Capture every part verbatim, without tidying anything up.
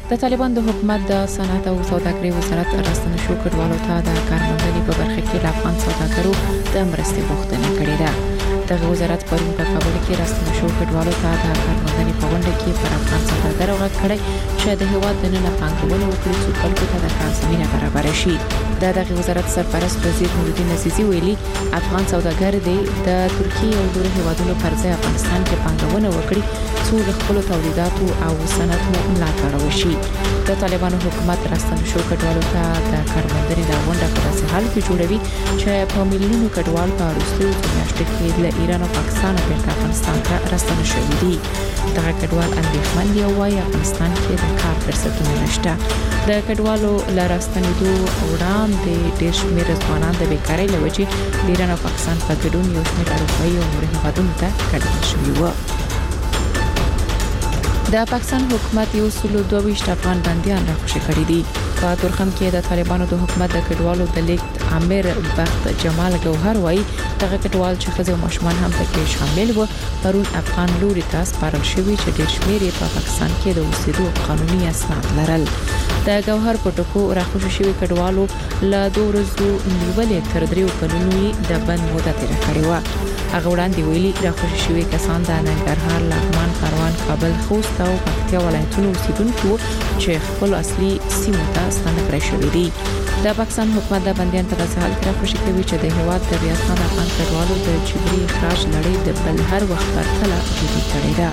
د طالبان د حکومت د صنعت او سوداګرۍ وزارت راستنشو کډوالو ته د کارموندنې په برخه کې د افغان سوداګرو د مرستې غوښتنه کړې ده. دغه وزارت پرون په کابل کې راستنشو کډوالو ته د کارموندنې په غونډه کې پر افغان سوداګرو غږ کړی چې د هیواد د نن پانګونه وکړي چې خلکو ته د کار زمینه برابر شي. د دغه وزارت سرپرست وزیر نورالدین عزیزی ویلي افغان سوداګر دی د ترکیه او نورو هیوادونو پر ځای افغانستان کې پانګونه وکړي څو خپل تولیداتو او صنعت ملاتړ وشي. د طالبانو حکومت راستنشو کډوالو ته د کارموندنې د غونډه په داسې حال کې جوړوي چې په میلیونونو کډوال په وروستیو میاشتو کې له ایران او پاکستان بیرته افغانستان ته راستنه شوي دي. دغه کډوال اندېښمن دي او وايي افغانستان کې د کار فرصتونه نشته. د کډوالو له راستنېدو وړاندې ډېر شمېر ځوانان د بیکارۍ له وجې د ایران او پاکستان په ګډون یو شمېر اروپایي او نورو هیوادونو ته کډوال شوي وو. د پاکستان حکومت یو سل دوه ویشت افغان بنديان راخوشي کړي دي. په تورخم کې د طالبانو د حکومت د کډوالو د لیکت امیر بخت جمال گوهر وایي دغه کډوال چې ښځې او ماشومان هم پکې شامل وو پرون افغان لوري ته سپارل شوي چې ډېر شمېر په پاکستان کې د اوسېدو قانوني اسناد لرل. د گوهر په ټکو راخوشي شوي کډوالو له دوه ورځو نیولې تر دریو کلونو د بند موده تیر کړې و. هغه وړاندې ویلي راخوشي شوي کسان د ننګرهار، لغمان، کاروان، کابل، خوست او پکتیا ولایتونو اوسیدونکو چې خپل اصلي سیمو ته ستنه کړی شوی دي. د پاکستان حکومت د بنديان په داسې حال کې راخوشي کوي چې د هیواد د ریاست افغان کډوالو د جبري اخراج لړۍ د بل هر وخت پرتله جدي کړې ده.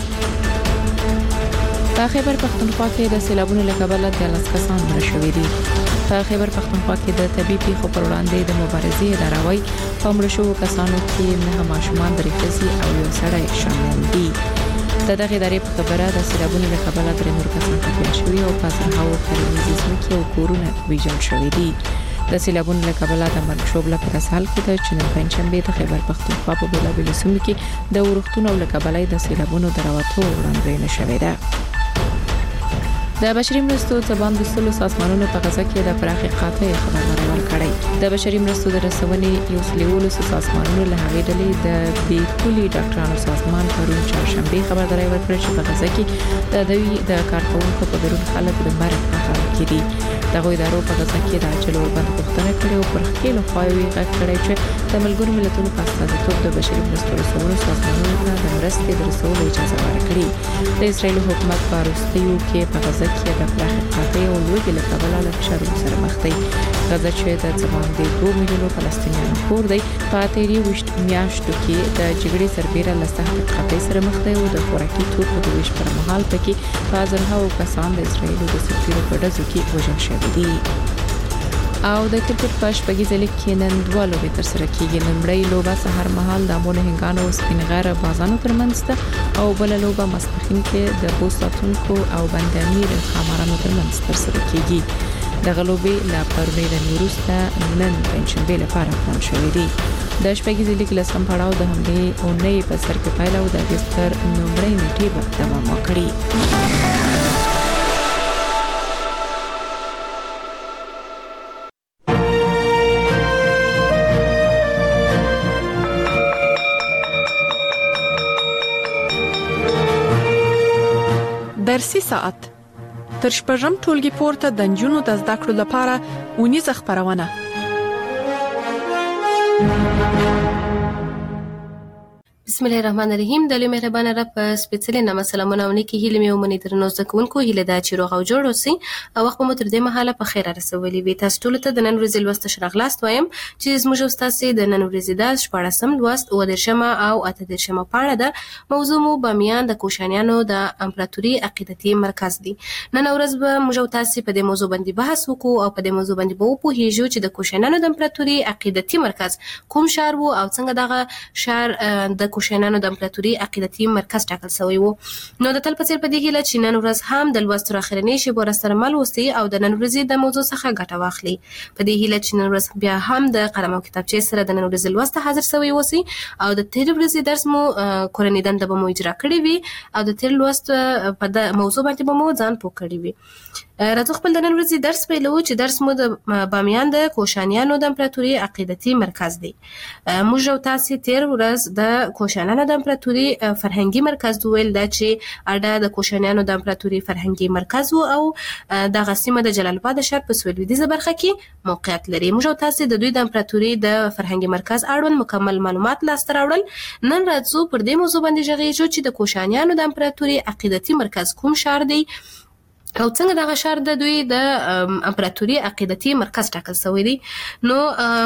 په خیبر پختونخوا کې د سیلابونو له کبله د لاس کسان مړه شوي دي. په خیبر پختونخوا کې د طبي پیښو پر وړاندې د مبارزې اداره وايي په مړه شوو کسانو کې نه ماشومان درې ښځې او یو سړی شامل دي. د دغه ادارې په خبره د سیلابونو له کبله درې نور کسان ټپیان شوي او په زرهاوو کرنیزې ځمکې او کورونه ویجاړ شوي دي. د سیلابونو له کبله د مرګ شوبله په داسې حال کې ده چې نن پنځشنبه د خیبر پختونخوا په بېلابېلو سیمو کې د ورښتونو له کبله د سیلابونو د راوتو وړاندوینه شوې ده. د بشري مرستو ځبان د سلو سازمانونو په غزا کې د پراخي قاطع خبرونه ورکړي. د بشري مرستو د رسونې یو سلوولو سازمانونو له هغې ډلې د بي پولي ډاکټرانو سازمان پرون چهارشنبه خبرداري ورکړه چې په غزا کې د دوی د کارکونکو په ګډون خلک د مرګ په حال کې دي. دغه ادارو په غزا کې د اجل وربند غوښتنه کړې او پر خپل خواوي غږ کړی چې د ملګرو ملتونو په استازیتوب د بشري مرستو رسولو سازمانونو ته د مرستې د رسولو اجازه ورکړي. د اسرایل حکومت په وروستیو کې په غزا کې د پراخ قاطع او لوږې له کبله له فشارونو سره مخ دی. غزا چې د ځوان د دوه میلیونو فلسطینیانو کور دی په تیری وشت میاشتو کې د جګړې سربېره له سخت قاطع سره مخ دی او د خوراکي توکو د ویش پر مهال پکې په زرهاوو کسان د اسرایل د سفیرو په ډزو کې وژل شوي دي. او د کرکټ په شپږیزه لیګ کې نن دوه لوبې ترسره کیږي. لومړی لوبه سهار مهال د امونه هنګانو او سپین غره بازانو ترمنځ ده او بل لوبه ماسپښین کې د بوساتونکو او بندامیر خامارانو ترمنځ ترسره کیږي. دغه لوبې لا پرونی د وروسته نن پنځشنبه لپاره پلان شوې دي. د شپږیزه لیګ لسم پړاو د همدې اونۍ په سر کې پیل او د اگست تر لومړۍ نیټې به دوام وکړي. درسي ساعت تر شپږم ټولګي پورته د نجونو د زده کړو لپاره اونیزه خبرونه. بسم الله الرحمن الرحیم. د لوی مهربان رب سپیڅلې نامه سلامونه او نیکی هیله مې ومني درنو زده کوونکو هیله دا چې روغ او جوړ اوسئ او وخت مو تر دې مهاله په خیر رسولي وي. تاسو ټول ته د نن ورځې لوست شرغلاست وایم چې زموږ استاد د نن ورځې د شپږم لوست او د شمه او اته د شمه پاڼه ده. موضوع مو بامیان د کوشانیانو د امپراتوري عقیدتي مرکز دی. نن ورځ به موږ تاسو په دې موضوع باندې بحث وکړو او په دې موضوع باندې به وپوهیږو چې د کوشانیانو د امپراتوري عقیدتي مرکز کوم شهر وو او څنګه دغه شهر د کوشانیانو د امپراتوري عقیدتي مرکز ټاکل شوی وو. نو د تل په څیر په دې هیله چې نن ورځ هم د لوست اخرنی شی بور سره مل وسی او د نن ورځې د موضوع څخه ګټه واخلي. په دې هیله چې نن ورځ بیا هم د قلم او کتابچې سره د نن ورځې لوست حاضر شوی وسی او د تیر ورځې درس مو کورنۍ دنده به مو اجرا کړی وي او د تیر لوست په د موضوع باندې به مو ځان پوه کړی وي. راځو خپل د نن ورځې درس پیلو چې درس مو د بامیان د کوشانیانو د امپراتوري عقیدتي مرکز دی. موږ او تاسو تیر ورځ د کوشانیانو کوشانیانو د امپراتوري فرهنګي مرکز ویل دا چې اډه د کوشانیانو د امپراتوري فرهنګي مرکز وو او دغه سیمه د جلال آباد ښار په سویلویدیځه برخه کې موقعیت لري. موږ تاسو د دوی د امپراتوري د فرهنګي مرکز اړوند مکمل معلومات لاسته راوړل. نن راځو پر دې موضوع باندې غږیږو چې د کوشانیانو د امپراتوري عقیدتي مرکز کوم ښار دی او څنګه دغه ښار د دوی د امپراتوري عقیدتي مرکز ټاکل شوی دی. نو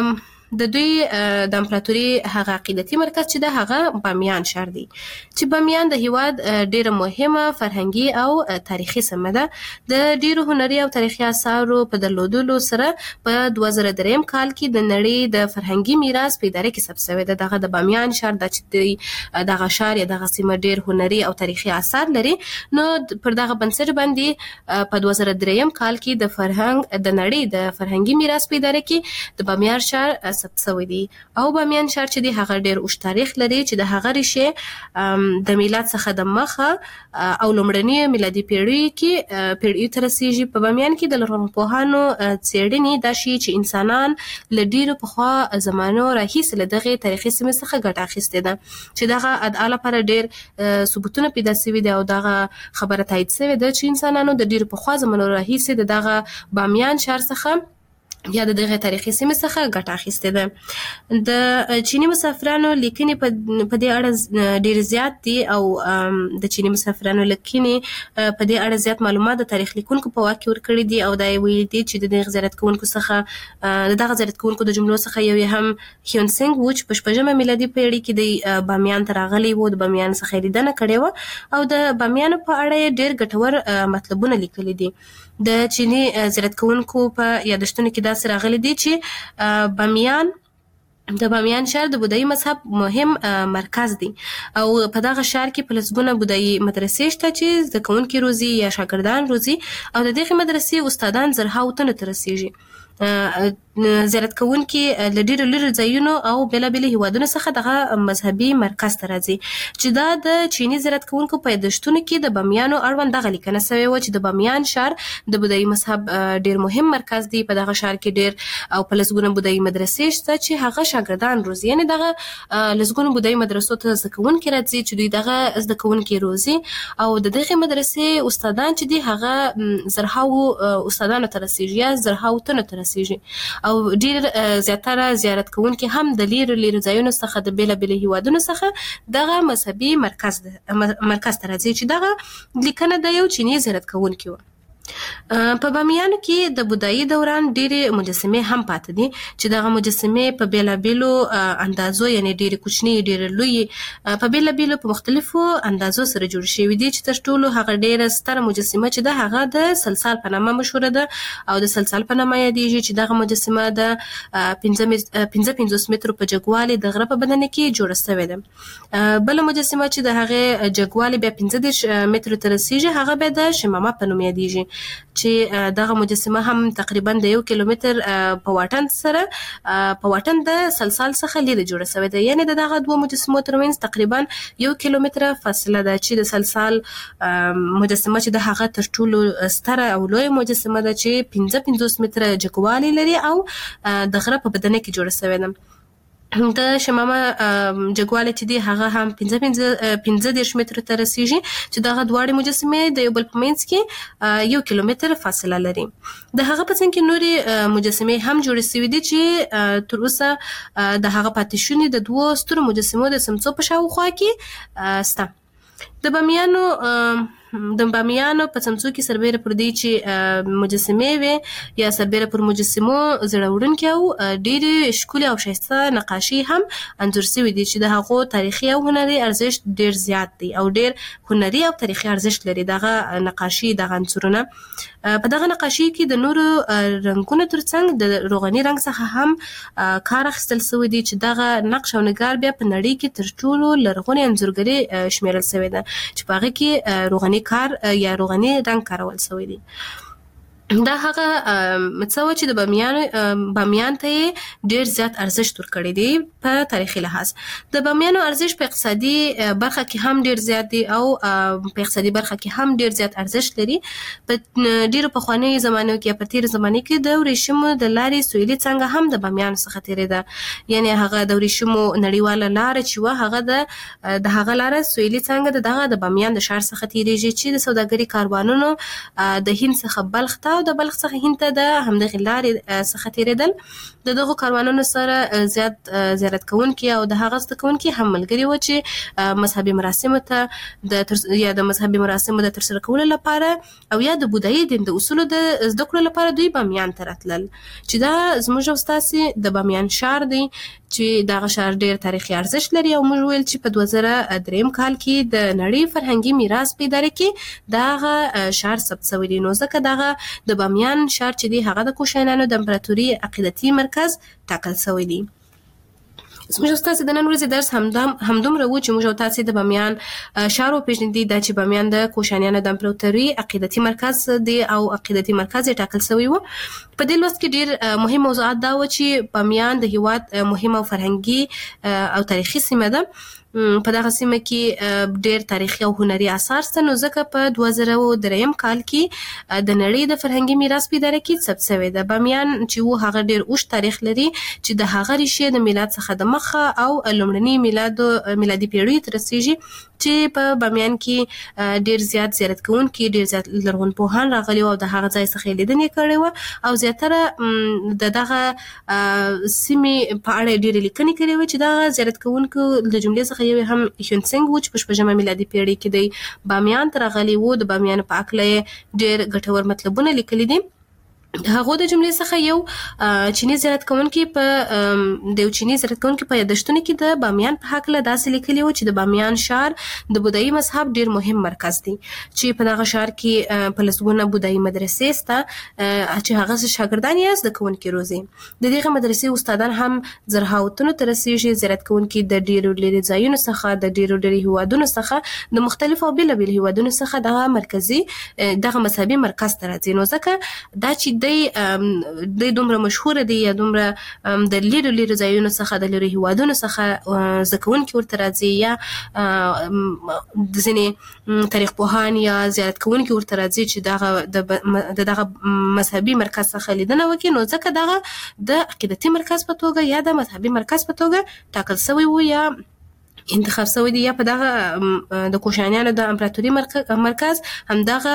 د دوی د امپراتوري هغه عقیدتي مرکز چې د هغه بامیان ښار دی چې بامیان د هیواد ډیره مهمه فرهنګي او تاریخي سیمه ده. د ډیرو هنري او تاریخي آثارو په درلودلو سره په دوه زره دریم کال کې د نړۍ د فرهنګي میراث په اداره کې ثبت شوی ده. دغه د بامیان ښار د چې دغه ښار یا دغه سیمه ډیر هنري او تاریخي آثار لري. نو پر دغه بنسټ باندې په دوه زره دریم کال کې د فرهنګ د نړۍ د فرهنګي میراث په اداره کې د بامیان ښار ثبت شوی دی. او بامیان ښار چې دی هغه ډیر اوږد تاریخ لري چې د هغه ریښې د میلاد څخه د مخه او لومړنۍ میلادي پیړۍ کې پیړۍ ته رسیږي. په بامیان کې د لرغونپوهانو څېړنې دا ښیي چې انسانان له ډیرو پخوا زمانو راهیسې له دغې تاریخي سیمې څخه ګټه اخیستې ده چې دغه ادعا لپاره ډیر ثبوتونه پیدا شوي دي او دغه خبره تایید شوې ده چې انسانانو د ډیرو پخوا زمانو راهیسې د دغه بامیان ښار څخه یا د دغه تاریخي سیمې څخه ګټه اخیستې ده. د چینی مسافرانو لیکنې په دې اړه ډېر زیات دي او د چینی مسافرانو لیکنې په دې اړه زیات معلومات د تاریخ لیکونکو په واک کې ورکړي دي او دا یې ویلي دي چې د دغه زیارت کوونکو څخه د دغه زیارت کوونکو د جملو څخه یو یې هم هیونسنګ و چې په شپږمه میلادي پیړۍ کې د بامیان ته راغلی و، د بامیان څخه لیدنه کړې وه او د بامیانو په اړه یې ډېر ګټور مطلبونه لیکلي دي. د چینی زیارت کوونکو په یادښتونو کې داسې راغلي دي چې بامیان د بامیان ښار د بودایي مذهب مهم مرکز دی او په دغه ښار کې په لسګونه بودایي مدرسې شته چې زده کوونکي روزي یا شاګردان روزي او د دغې مدرسې استادان زرهاوو تنو ته رسیږي. زیارت کوونکي له ډیرو لرې ځایونو او بېلابېلو هیوادونو څخه دغه مذهبي مرکز ته راځي چې دا د چیني زیارت کوونکو په یادښتونو کې د بامیانو اړوند دغه لیکنه شوې وه چې د بامیان ښار د بودایي مذهب ډیر مهم مرکز دی. په دغه ښار کې ډیر او په لسګونه بودایي مدرسې شته چې هغه شاګردان روزي، یعنې دغه لسګونو بودایي مدرسو ته زده کوونکي راځي چې دوی دغه زده کوونکي روزي او د دغې مدرسې استادان چې دي هغه زرهاوو استادانو ته رسیږي یا زرهاوو تنو ته رسیږي او ډیر زیاتره زیارت کوونکي هم د لیرو لیرو ځایونو څخه د بیلابېلو هیوادونو څخه دغه مذهبي مرکز مرکز ته راځي چې دغه لیکنه د یو چیني زیارت کوونکي و. په بامیانو کې د بودایي دوران ډېرې مجسمې هم پاتې دي چې دغه مجسمې په بیلابېلو اندازو یعنې ډېرې کوچنۍ ډېرې لویې په بیلابېلو په مختلفو اندازو سره جوړ شوي دي چې تر ټولو هغه ډېره ستره مجسمه چې ده هغه د سلسال په نامه مشهوره ده او د سلسال په نامه یادېږي چې دغه مجسمه د پنځه پنځوس مترو په جګوالي د غره په بدنه کې جوړه شوې ده. بله مجسمه چې د هغې جګوالی بیا پنځه دېرش مترو ته رسیږي هغه بیا د شمامه په نوم یادېږي چې دغه مجسمه هم تقریبا د یو کیلومتر په واټن سره په واټن د سلسال څخه لرې جوړه شوې ده. یعنې د دغه دوه مجسمو ترمنځ تقریبا یو کیلومتر فاصله ده چې د سلسال مجسمه چې د هغه تر ټولو ستره او لویه مجسمه ده چې پنځه پنځوس متره جګوالی لري او د غره په بدنه کې جوړه شوې ده. د شمامه جګوالی چې دی هغه هم پنځه دېرش مترو ته رسیږي چې دغه دواړې مجسمې د یو بل په منځ کې یو کیلومتر فاصله لري. د هغه په څنګ کې نورې مجسمې هم جوړې شوې دي چې تر اوسه د هغه پاتې شونې د دوو سترو مجسمو د څمڅو په شاوخوا کې شته. د بامیانو د بامیانو په څمڅو کې سربیره پر دی چې مجسمې وي یا سربیره پر مجسمو زړه وړونکي او ډېرې ښکلې او ښایسته نقاشي هم انځور شوي دي چې د هغو تاریخي او هنري ارزښت ډېر زیات دی او ډېر هنري او تاریخي ارزښت لري دغه نقاشي دغه عنصرونه. په دغه نقاشي کې د نورو رنګونو ترڅنګ د روغني رنګ څخه هم کار اخیستل شوی دی چې دغه نقش او نګار بیا په نړۍ کې تر ټولو لرغونې انځورګري شمیرل شوې ده چې په هغې کې روغني کار یا روغني رنګ کارول شوی دی. دا هغه مڅو چې د بامیان بامیان ته ډیر زیات ارزښت ورکړی دی په تاریخي لحاظ. د بامیانو ارزښت په اقتصادي برخه کې هم ډیر زیات دی او په اقتصادي برخه کې هم ډیر زیات ارزښت لري. په ډیرو پخوانیو زمانو کې په تیر زمانه کې د ورېښمو د لارې سویلي څنګه هم د بامیان څخه تیریده، یعنی هغه د ورېښمو نړیواله لار چې و هغه د د هغه لار سویلي څنګه دغه د بامیان د ښار څخه تیریږي چې د سوداګري کاروانونو د هند څخه بلخ ته د بلخ څخه هند ته د همدغه لارې څخه تیریدل. د دغه کاروانونو سره زیات زیارت کوونکي او د هغه څخه کوونکي هم ملګري و چې مذهبي مراسم ته د یا د مذهبي مراسم د ترسره کولو لپاره او یا د بودایي دین د اصولو د زده کړو لپاره دوی بامیان ته راتلل، چې دا زموږ او ستاسې د بامیان ښار دی چې دغه ښار ډیر تاریخي ارزښت لري. او موږ ویل چې په دوه زره دریم کال کې د نړۍ فرهنګي میراث په اداره کې دغه ښار ثبت شوی دی. نو ځکه دغه د بامیان ښار چې دی هغه د کوشانیانو د امپراتوري عقیدتي مرکز ټاکل شوی دی. زموږ تاسو د نن ورځې درس همدم همدومره و چې موږ تاسو د بامیان ښار وپېژندئ، دا چې بامیان د کوشانیانو د امپراتوري عقیدتي مرکز دی او عقیدتي مرکز یې ټاکل شوی و. په دې لوست کې ډیر مهم موضوعات دا و چې بامیان د هیواد مهمه او فرهنګي او تاریخي سیمه ده. په دغه سیمه کې ډیر تاریخي او هنري آثار شته، نو ځکه په دوه زره دریم کال کې د نړۍ د فرهنګي میراث په اداره کې ثبت شوی ده. بامیان چې و هغه ډیر اوږد تاریخ لري چې د هغه ریښې د میلاد څخه د مخه او لومړني میلاد میلادي پیړۍ ته رسیږي، چې په بامیان کې ډیر زیات زیارت کوونکي ډیر زیات لرغونپوهان راغلي او د هغه ځای څخه لیدنې کړې و او زیاتره د دغه سیمې په اړه ډیر لیکنې کړې و چې دغه زیارت کوونکو د جملې څخه یو هم هیونسنګ و چې په شپږمه میلادي پیړۍ کې دی بامیان ته راغلی و. د بامیان په اړه ډیر ګټور مطلبونه لیکلي دي. هغه د جملې څخه یو چینی زیارت کوونکی په د یو چینی زیارت کوونکی په یادښتونو کې د بامیان په هکله داسې لیکلي و چې د بامیان ښار د بودایي مذهب ډیر مهم مرکز دی، چې په دغه ښار کې په لسګونه بودایي مدرسې شته چې هغه شاګردان یې زده کوونکي روزي. د دغه مدرسې استادان هم زرهاوتونو ته رسیږي. زیارت کوونکي د ډیرو لرې ځایونو څخه د ډیرو لرې هیوادونو څخه د مختلفو بېلابېلو هیوادونو څخه دغه مرکزي دغه مذهبي مرکز ته راځي. نو ځکه دا چې دی د دومره مشهور دی یا دومره د لیرو لیرو ځایونو څخه د لیرو هیوادونو څخه زده کوونکي ورته راځي یا د ځینې تاریخ پوهان یا زیارت کوونکي ورته راځي چې دغه د دغه مذهبي مرکز څخه لیدنه وکړي، نو ځکه دغه د عقیدتي مرکز په توګه یا د مذهبي مرکز په توګه ټاکل شوی و یا انتخاب شوی دی. یا په دغه د کوشانیانو د امپراتوري مرکز همدغه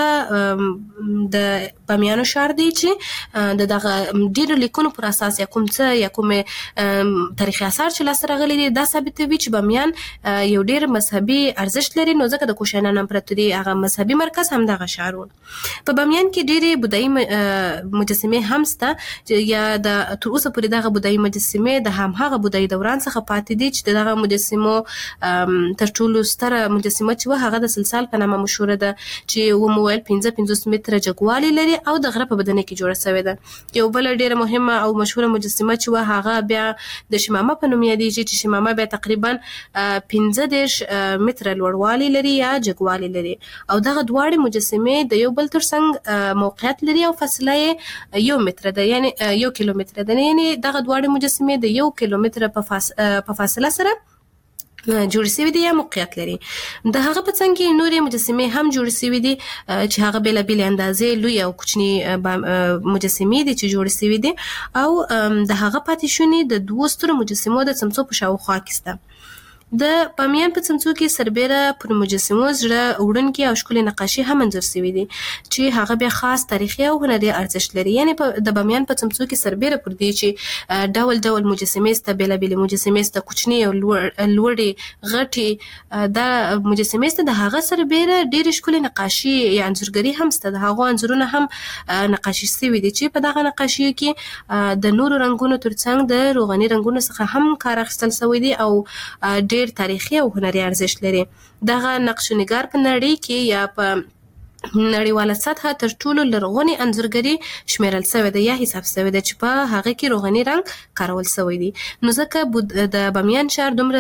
د بامیانو ښار دی چې د دغه ډیرو لیکونو پر اساس یا کوم څه یا کوم تاریخي آثار چې لاسته راغلي دي دا ثابتوي چې بامیان یو ډیر مذهبي ارزښت لري، نو ځکه د کوشانیانو امپراتوري هغه مذهبي مرکز همدغه ښار و. په بامیان کې ډیرې بودایي مجسمې هم شته، یا د تر اوسه پورې دغه بودایي مجسمې د همهغه بودایي دوران څخه پاتې دي چې دغه مجسمو تر ټولو ستره مجسمه چې و هغه د سلسال په نامه مشهوره ده چې و مویل پنځه پنځوس متره جګوالی لري او د غره په بدنه کې جوړه شوې ده. یو بل ډیره مهمه او مشهوره مجسمه چې و هغه بیا د شمامه په نوم یادېږي چې شمامه بیا تقریبا پنځه دېرش متره لوړوالی لري یا جګوالی لري او دغه دواړه مجسمې د یو بل ترڅنګ موقعیت لري او فاصله یې یو متر ده، یعنی یو کیلومتر ده، یعنی دغه دواړه مجسمې د یو کیلومتر په فاصله سره جوړ شوی دی یا موقعیت لري. د هغه په څنګ کې نورې مجسمې هم جوړ شوی دي چې هغه بېلابېلې اندازې لوی او کوچني مجسمې دي چې جوړ شوی دي او د هغه پاتې شونې د دوو سترو مجسمو د څمڅو په شاوخوا کې شته. د بامیان په څمڅو کې سربیره پر مجسمو زړه وړونکي او ښکلي نقاشي هم انځور شوي دي چې هغه بیا خاص تاریخي او هنري ارزښت لري. یعنی د بامیان په څمڅو کې سربیره پر دې چې ډول ډول مجسمې شته، بېلابېلې مجسمې شته، کوچني او لوړې غټې دا مجسمې شته، د هغه سربیره ډېرې ښکلې نقاشي یا انځورګري هم شته. د هغو انځورونه هم نقاشي شوي دي چې په دغه نقاشیو کې د نورو رنګونو ترڅنګ د روغاني رنګونو څخه هم کار اخیستل شوی دی او ډېر تاریخي او هنري ارزښت لري. دغه نقش نګار په نړۍ کې یا په نړیواله سطحه تر ټولو لرغونی انځورګري شمیرل شوې ده یا حساب شوې ده چې په هغه کې روغني رنګ کارول شوی دی. نو ځکه د بامیان ښار دومره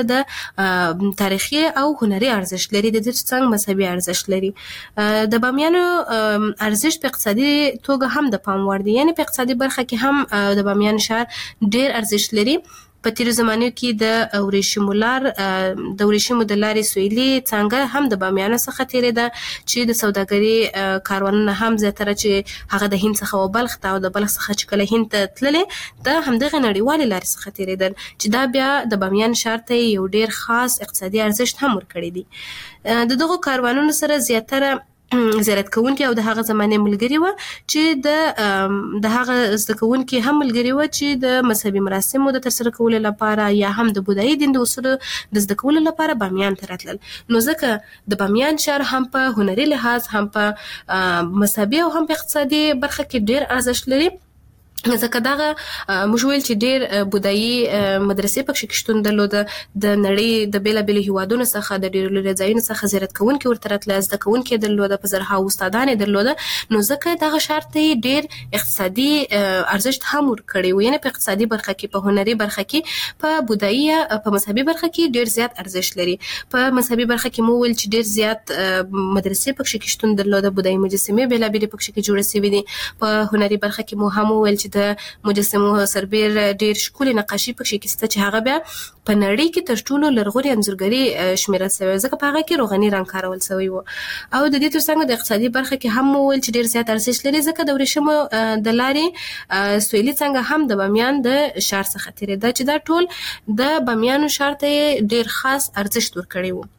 د تاریخي او هنري ارزښت لري، د دې څنګه مذهبي ارزښت لري. د بامیانو ارزښت په اقتصادي توګه هم د پام وړ دی، یعنی په اقتصادي برخه کې هم د بامیان ښار ډېر ارزښت لري. په تیرو زمانو کې د ورېښمو لار د ورېښمو د لارې سویلي څانګه هم د بامیانو څخه تېرېده چې د سوداګري کاروانونه هم زیاتره چې هغه د هند څخه و بلخ ته او د بلخ څخه چې کله هند ته تللې د همدغه نړیوالې لارې څخه تېرېدل چې دا بیا د بامیان ښار ته یو ډېر خاص اقتصادي ارزښت هم ورکړی دی. د دغو کاروانونو سره زیاتره زیارت کوونکي او د هغه زمانه ملګری و چې د د هغه زده کوونکي هم ملګری و چې د مذهبي مراسمو د ترسره کولو لپاره یا هم د بودایي دین د اصولو د زده کولو لپاره بامیان ته راتلل. نو ځکه د بامیان ښار هم په هنري لحاظ هم په مذهبي او هم په اقتصادي برخه کې ډېر ارزښت لري. ځکه دغه موږ ویل چې ډېر بودایي مدرسې پکې کې شتون درلوده، د نړۍ د بېلابېلو هیوادونو څخه د ډېرو لرې ځایونو څخه زیارت کوونکي ورته راتله، زده کوونکي درلوده، په زرهاوو استادان یې درلوده. نو ځکه دغه ښار ته یې ډېر اقتصادي ارزښت هم ورکړی و، یعنې په اقتصادي برخه کې، په هنري برخه کې، په بودایي په مذهبي برخه کې ډېر زیات ارزښت لري. په مذهبي برخه کې مو ویل چې ډېر زیات مدرسې پکې کې شتون درلوده، بودایي مجسمې بېلابېلې پکې کې جوړې شوې دي. په هنري برخه کې مو هم ویل چې د مجسمو سربېر ډېر ښکلې نقاشي پکې کې شته چې هغه بیا په نړۍ کې تر ټولو لرغونې انځورګري شمیرل شوې، ځکه په هغه کې روغني رنګ کارول شوی و. او د دې ترڅنګ د اقتصادي برخه کې هم وویل چې ډېر زیات ارزښت لري، ځکه د ورېښمو د لارې سویلي څنګه هم د بامیان د ښار څخه تېرېده چې دا ټول د بامیانو ښار ته ډېر خاص ارزښت ورکړی و.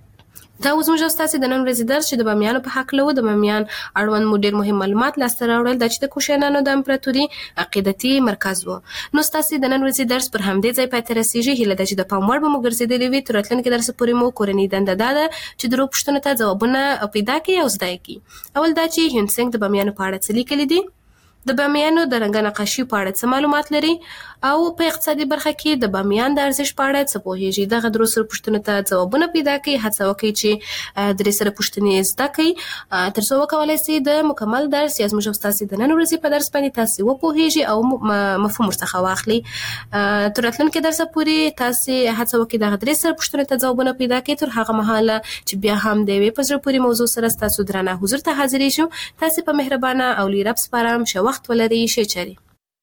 دا اوس موږ ستاسو د نن ورځې درس چې د بامیانو په هکله و، د بامیان اړوند مو ډېر مهم معلومات لاسته راوړل، دا چې د کوشانیانو د امپراتوري عقیدتي مرکز و. نو ستاسو د نن ورځې درس پر همدې ځای پای ته رسیږي. هیله ده چې د پام وړ به مو ګرځېدلی وي. تر راتلونکي درس پورې مو کورنۍ دنده دا ده چې د روغ پوښتنو ته ځوابونه پیدا کړئ او زده یې کړئ. اول دا چې هیوند سینګ د بامیانو په اړه څه لیکلي دي، د بامیانو د رنګه نقاشي په اړه څه معلومات لري، او په اقتصادي برخه کې د بامیان د ارزښت په اړه څه پوهیږي. دغه درو سره پوښتنو ته ځوابونه پیدا کړئ. هڅه وکړئ چې درې سره پوښتنې زده کړئ تر څو وکولای شئ د مکمل درس یا زموږ ستاسو د نن ورځې په درس باندې تاسو وپوهیږئ او مفهوم ورڅخه واخلئ. تر راتلونکي درس پورې تاسو هڅه وکړئ دغه درې سره پوښتنو ته ځوابونه پیدا کړئ. تر هغه مهاله چې بیا هم د یوې په زړه پورې موضوع سره ستاسو درانه حضور ته حاضرې شو، تاسو په مهربانه او لوی رب سپارم ښه وخت ولرئ. ښه چارې.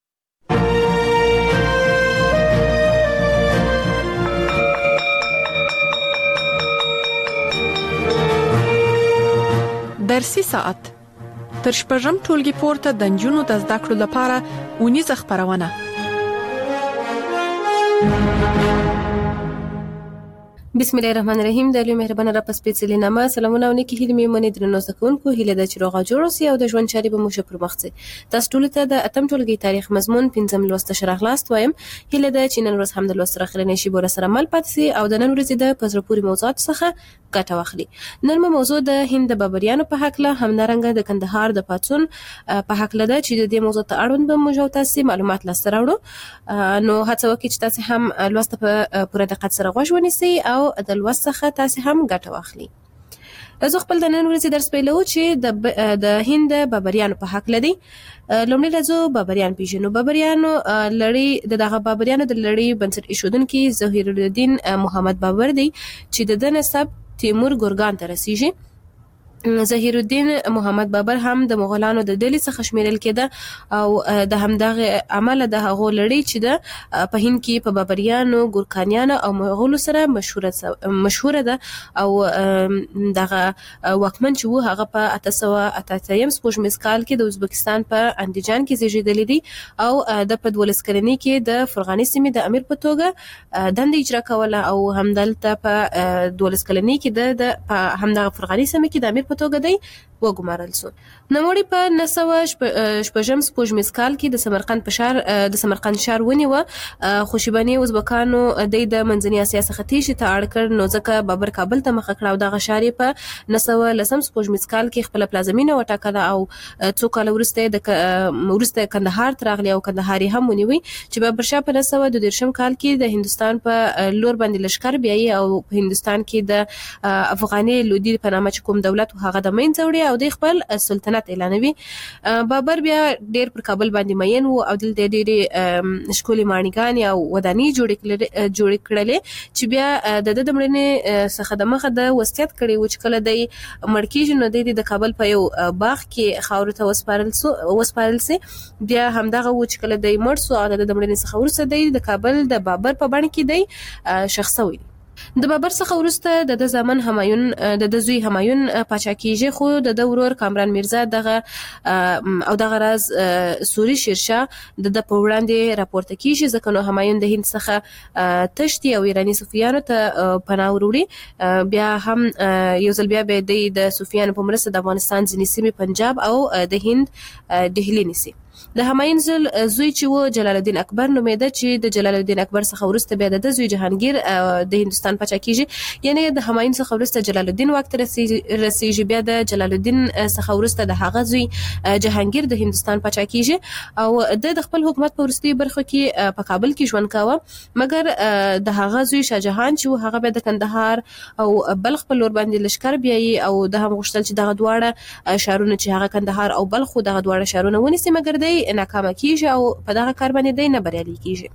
درسي ساعت تر شپږم ټولګي پورته د نجونو د زده کړو لپاره اونیزه خبرونه. بسم الله الرحمن الرحیم. د لوی مهربان رب سپېڅلې نامه سلامونه او نیکی هیلې مې منې درنو زده کوونکو، هیله ده چې روغ او جوړ اوسئ او د ژوند چارې به مو ښه پر مخ ځي. تاسو ټولو ته د اتم ټولګي تاریخ مضمون پنځم لوست ته راغلاست وایم. هیله ده چې نن ورځ هم د لوست سره اخرنۍ شی بوره سره مل پاتې سي او د نن ورځې د په زړه پورې موضوعات څخه ګټه واخلي. نن مو موضوع د هند د بابریانو په هکله، همدارنګه د کندهار د پاڅون په هکله ده چې د دې موضوع ته اړوند به موږ تاسو معلومات لاسته راوړو. نو هڅه وکړئ چې تاسو هم لوست په پوره دقت سره غوږ ونیسئ او د لوست څخه تاسو هم ګټه واخلئ. زه خپل د نن ورځې درس پیلوم چې د د هند بابریانو په هکله دی. لومړی راځو بابریان پیژنو. بابریانو لړۍ د دغه بابریانو د لړۍ بنسټ ایښودونکي ظهیر الدین محمد بابر دی چې د ده نسب تیمور ګورګان ته رسیږي. ظهیر الدین محمد بابر هم د مغولانو د ډلې څخه شمیرل کېده او د همدغه عمله د هغو لړۍ چې د په هند کې په بابریانو، ګورکانیانو او مغولو سره مشهوره مشهوره ده او دغه واکمن چې وو هغه په اته سوه اته اتیا سپوږمیز کال کې د ازبکستان په اندیجان کې زیږېدلی دی او د په دولس کلنۍ کې د فرغاني سیمې د امیر په توګه دنده اجرا کوله او همدلته په دولس کلنۍ کې د همدغه فرغاني سیمې کې د امیر په توګه دی وګمارل شو. نوموړي په نهه سوه شپږم سپوږمیز کال کې د سمرقند په ښار د سمرقند ښار ونیوه. خو شیباني ازبکانو دی د منځنۍ اسیا څخه تیښتې ته اړ کړ، نو ځکه بابر کابل ته مخه کړه او دغه ښار یې په نهه سوه لسم سپوږمیز کال کې خپله پلازمینه وټاکله او څو کاله وروسته د وروسته کندهار ته راغلی او کندهار یې هم ونیوی چې بابر شاه په نهه سوه دوه دېرشم کال کې د هندوستان په لور باندې لښکر بیایي او په هندوستان کې د افغاني لودي په نامه چې کوم دولت هغه د منځه وړي او د خپل سلطنت اعلانوي. بابر بیا ډیر پر کابل باندې مین وو او دلته ډېرې شکولي ماڼیګانې او ودانۍ جوړې کړلې چې بیا د د مړینې څخه د مخه د وصیت کړی و چې کله دی مړ کېږي نو دی د کابل په یو باغ کې خاورو ته وسپارل سو وسپارل سي. بیا همدغه و چې کله دی مړ سو او د مړینې څخه وروسته دی د کابل د بابر په بڼه کې دی ښخ شوی. د بابر څخه وروسته د زامن همایون د د زوی همایون پاچا کیږي خو د د ورور کامران میرزا دغه او دغه راز سوري شیرشاه د د په وړاندې راپورته کیږي ځکه نو همایون د هند څخه تشتي او ایرانی صوفیانو ته پناه وروړي. بیا هم یو ځل بیا به د صوفیانو په مرسته د افغانستان ځینې سیمې پنجاب او د هند دهلی نیسي. د همایون زوی چې و جلال الدین اکبر نومېده چې د جلال الدین اکبر څخه وروسته بیا د زوی جهانگیر د هندستان پاچا کیږي. یعنی د همایون څخه وروسته جلال الدین واک ته رسیږي بیا د جلال الدین څخه وروسته د هغه زوی جهانگیر د هندستان پاچا کیږي او د خپل حکومت په وروستي برخو کې په کابل کې ژوند کاوه مګر د هغه زوی شاه جهان چې هغه به د کندهار او بلخ په لور باندې لشکر بیایي او د هم غوښتل چې دغه دواړه شهرونه چې هغه کندهار او بلخ دغه دواړه شهرونه ونیسي مګر دی ناکامه کیږي او په دغه کار باندې دی نه بریالي کیږي.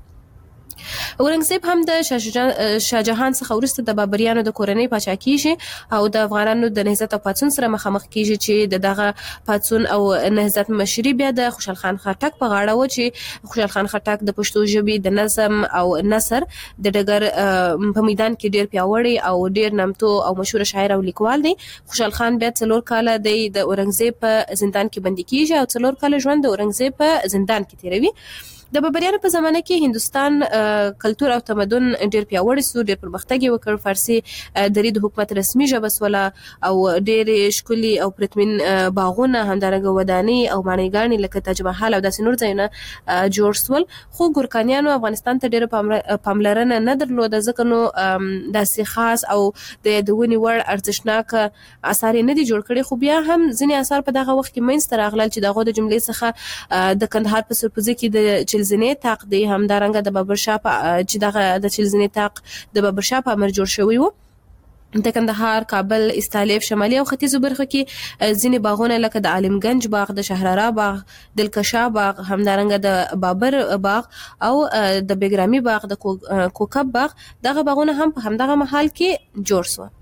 اورنګزیب هم د شاه جهان څخه وروسته د بابریانو د کورنۍ پاچا کیږي او د افغانانو د نهضت او پاڅون سره مخامخ کیږي چې د دغه پاڅون او نهضت مشري بیا د خوشحال خان خټک په غاړه و چې خوشحال خان خټک د پښتو ژبې د نظم او نثر د ډګر په میدان کې ډیر پیاوړی او ډیر نامتو او مشهور شاعر او لیکوال دی. خوشحال خان بیا څلور کاله د اورنګزیب په زندان کې بندي کیږي او څلور کاله ژوند د اورنګزیب په زندان کې تیروي. د بابریانو په زمانه کې هندستان کلتور او تمدن ډیر پیاوړی سو ډیر پرمختګ وکړ. فارسی د د حکومت رسمي ژبه سوله او ډیر شکولي او پرتمین باغونه همدارنګه ودانۍ او ماڼیګانې لکه تاج محل او داسې نور ځایونه جوړ سول. خو ګورکانیانو افغانستان ته ډیر پاملرنه نه درلوده ځکه نو داسې خاص او د یادونې وړ ارزښتناک آثار نه دي جوړ کړي. خو بیا هم ځینې آثار په دغه وخت کې منځته راغلل چې دغه د جملې څخه د کندهار په سرپوزي کې د چلزنې تاق دی همدارنګه د بابر شاه چې دغه د چلزنې تاق د بابر شاه په امر جوړ شوی و. د کندهار، کابل، استالف، شمالي او ختیځو برخو کې ځینې باغونه لکه د عالمگنج باغ، د شهرارا باغ، دلکشا باغ، همدارنګه د بابر باغ او د بیګرامي باغ، د کوکب باغ، دغه باغونه هم په همدغه محل کې جوړ شو.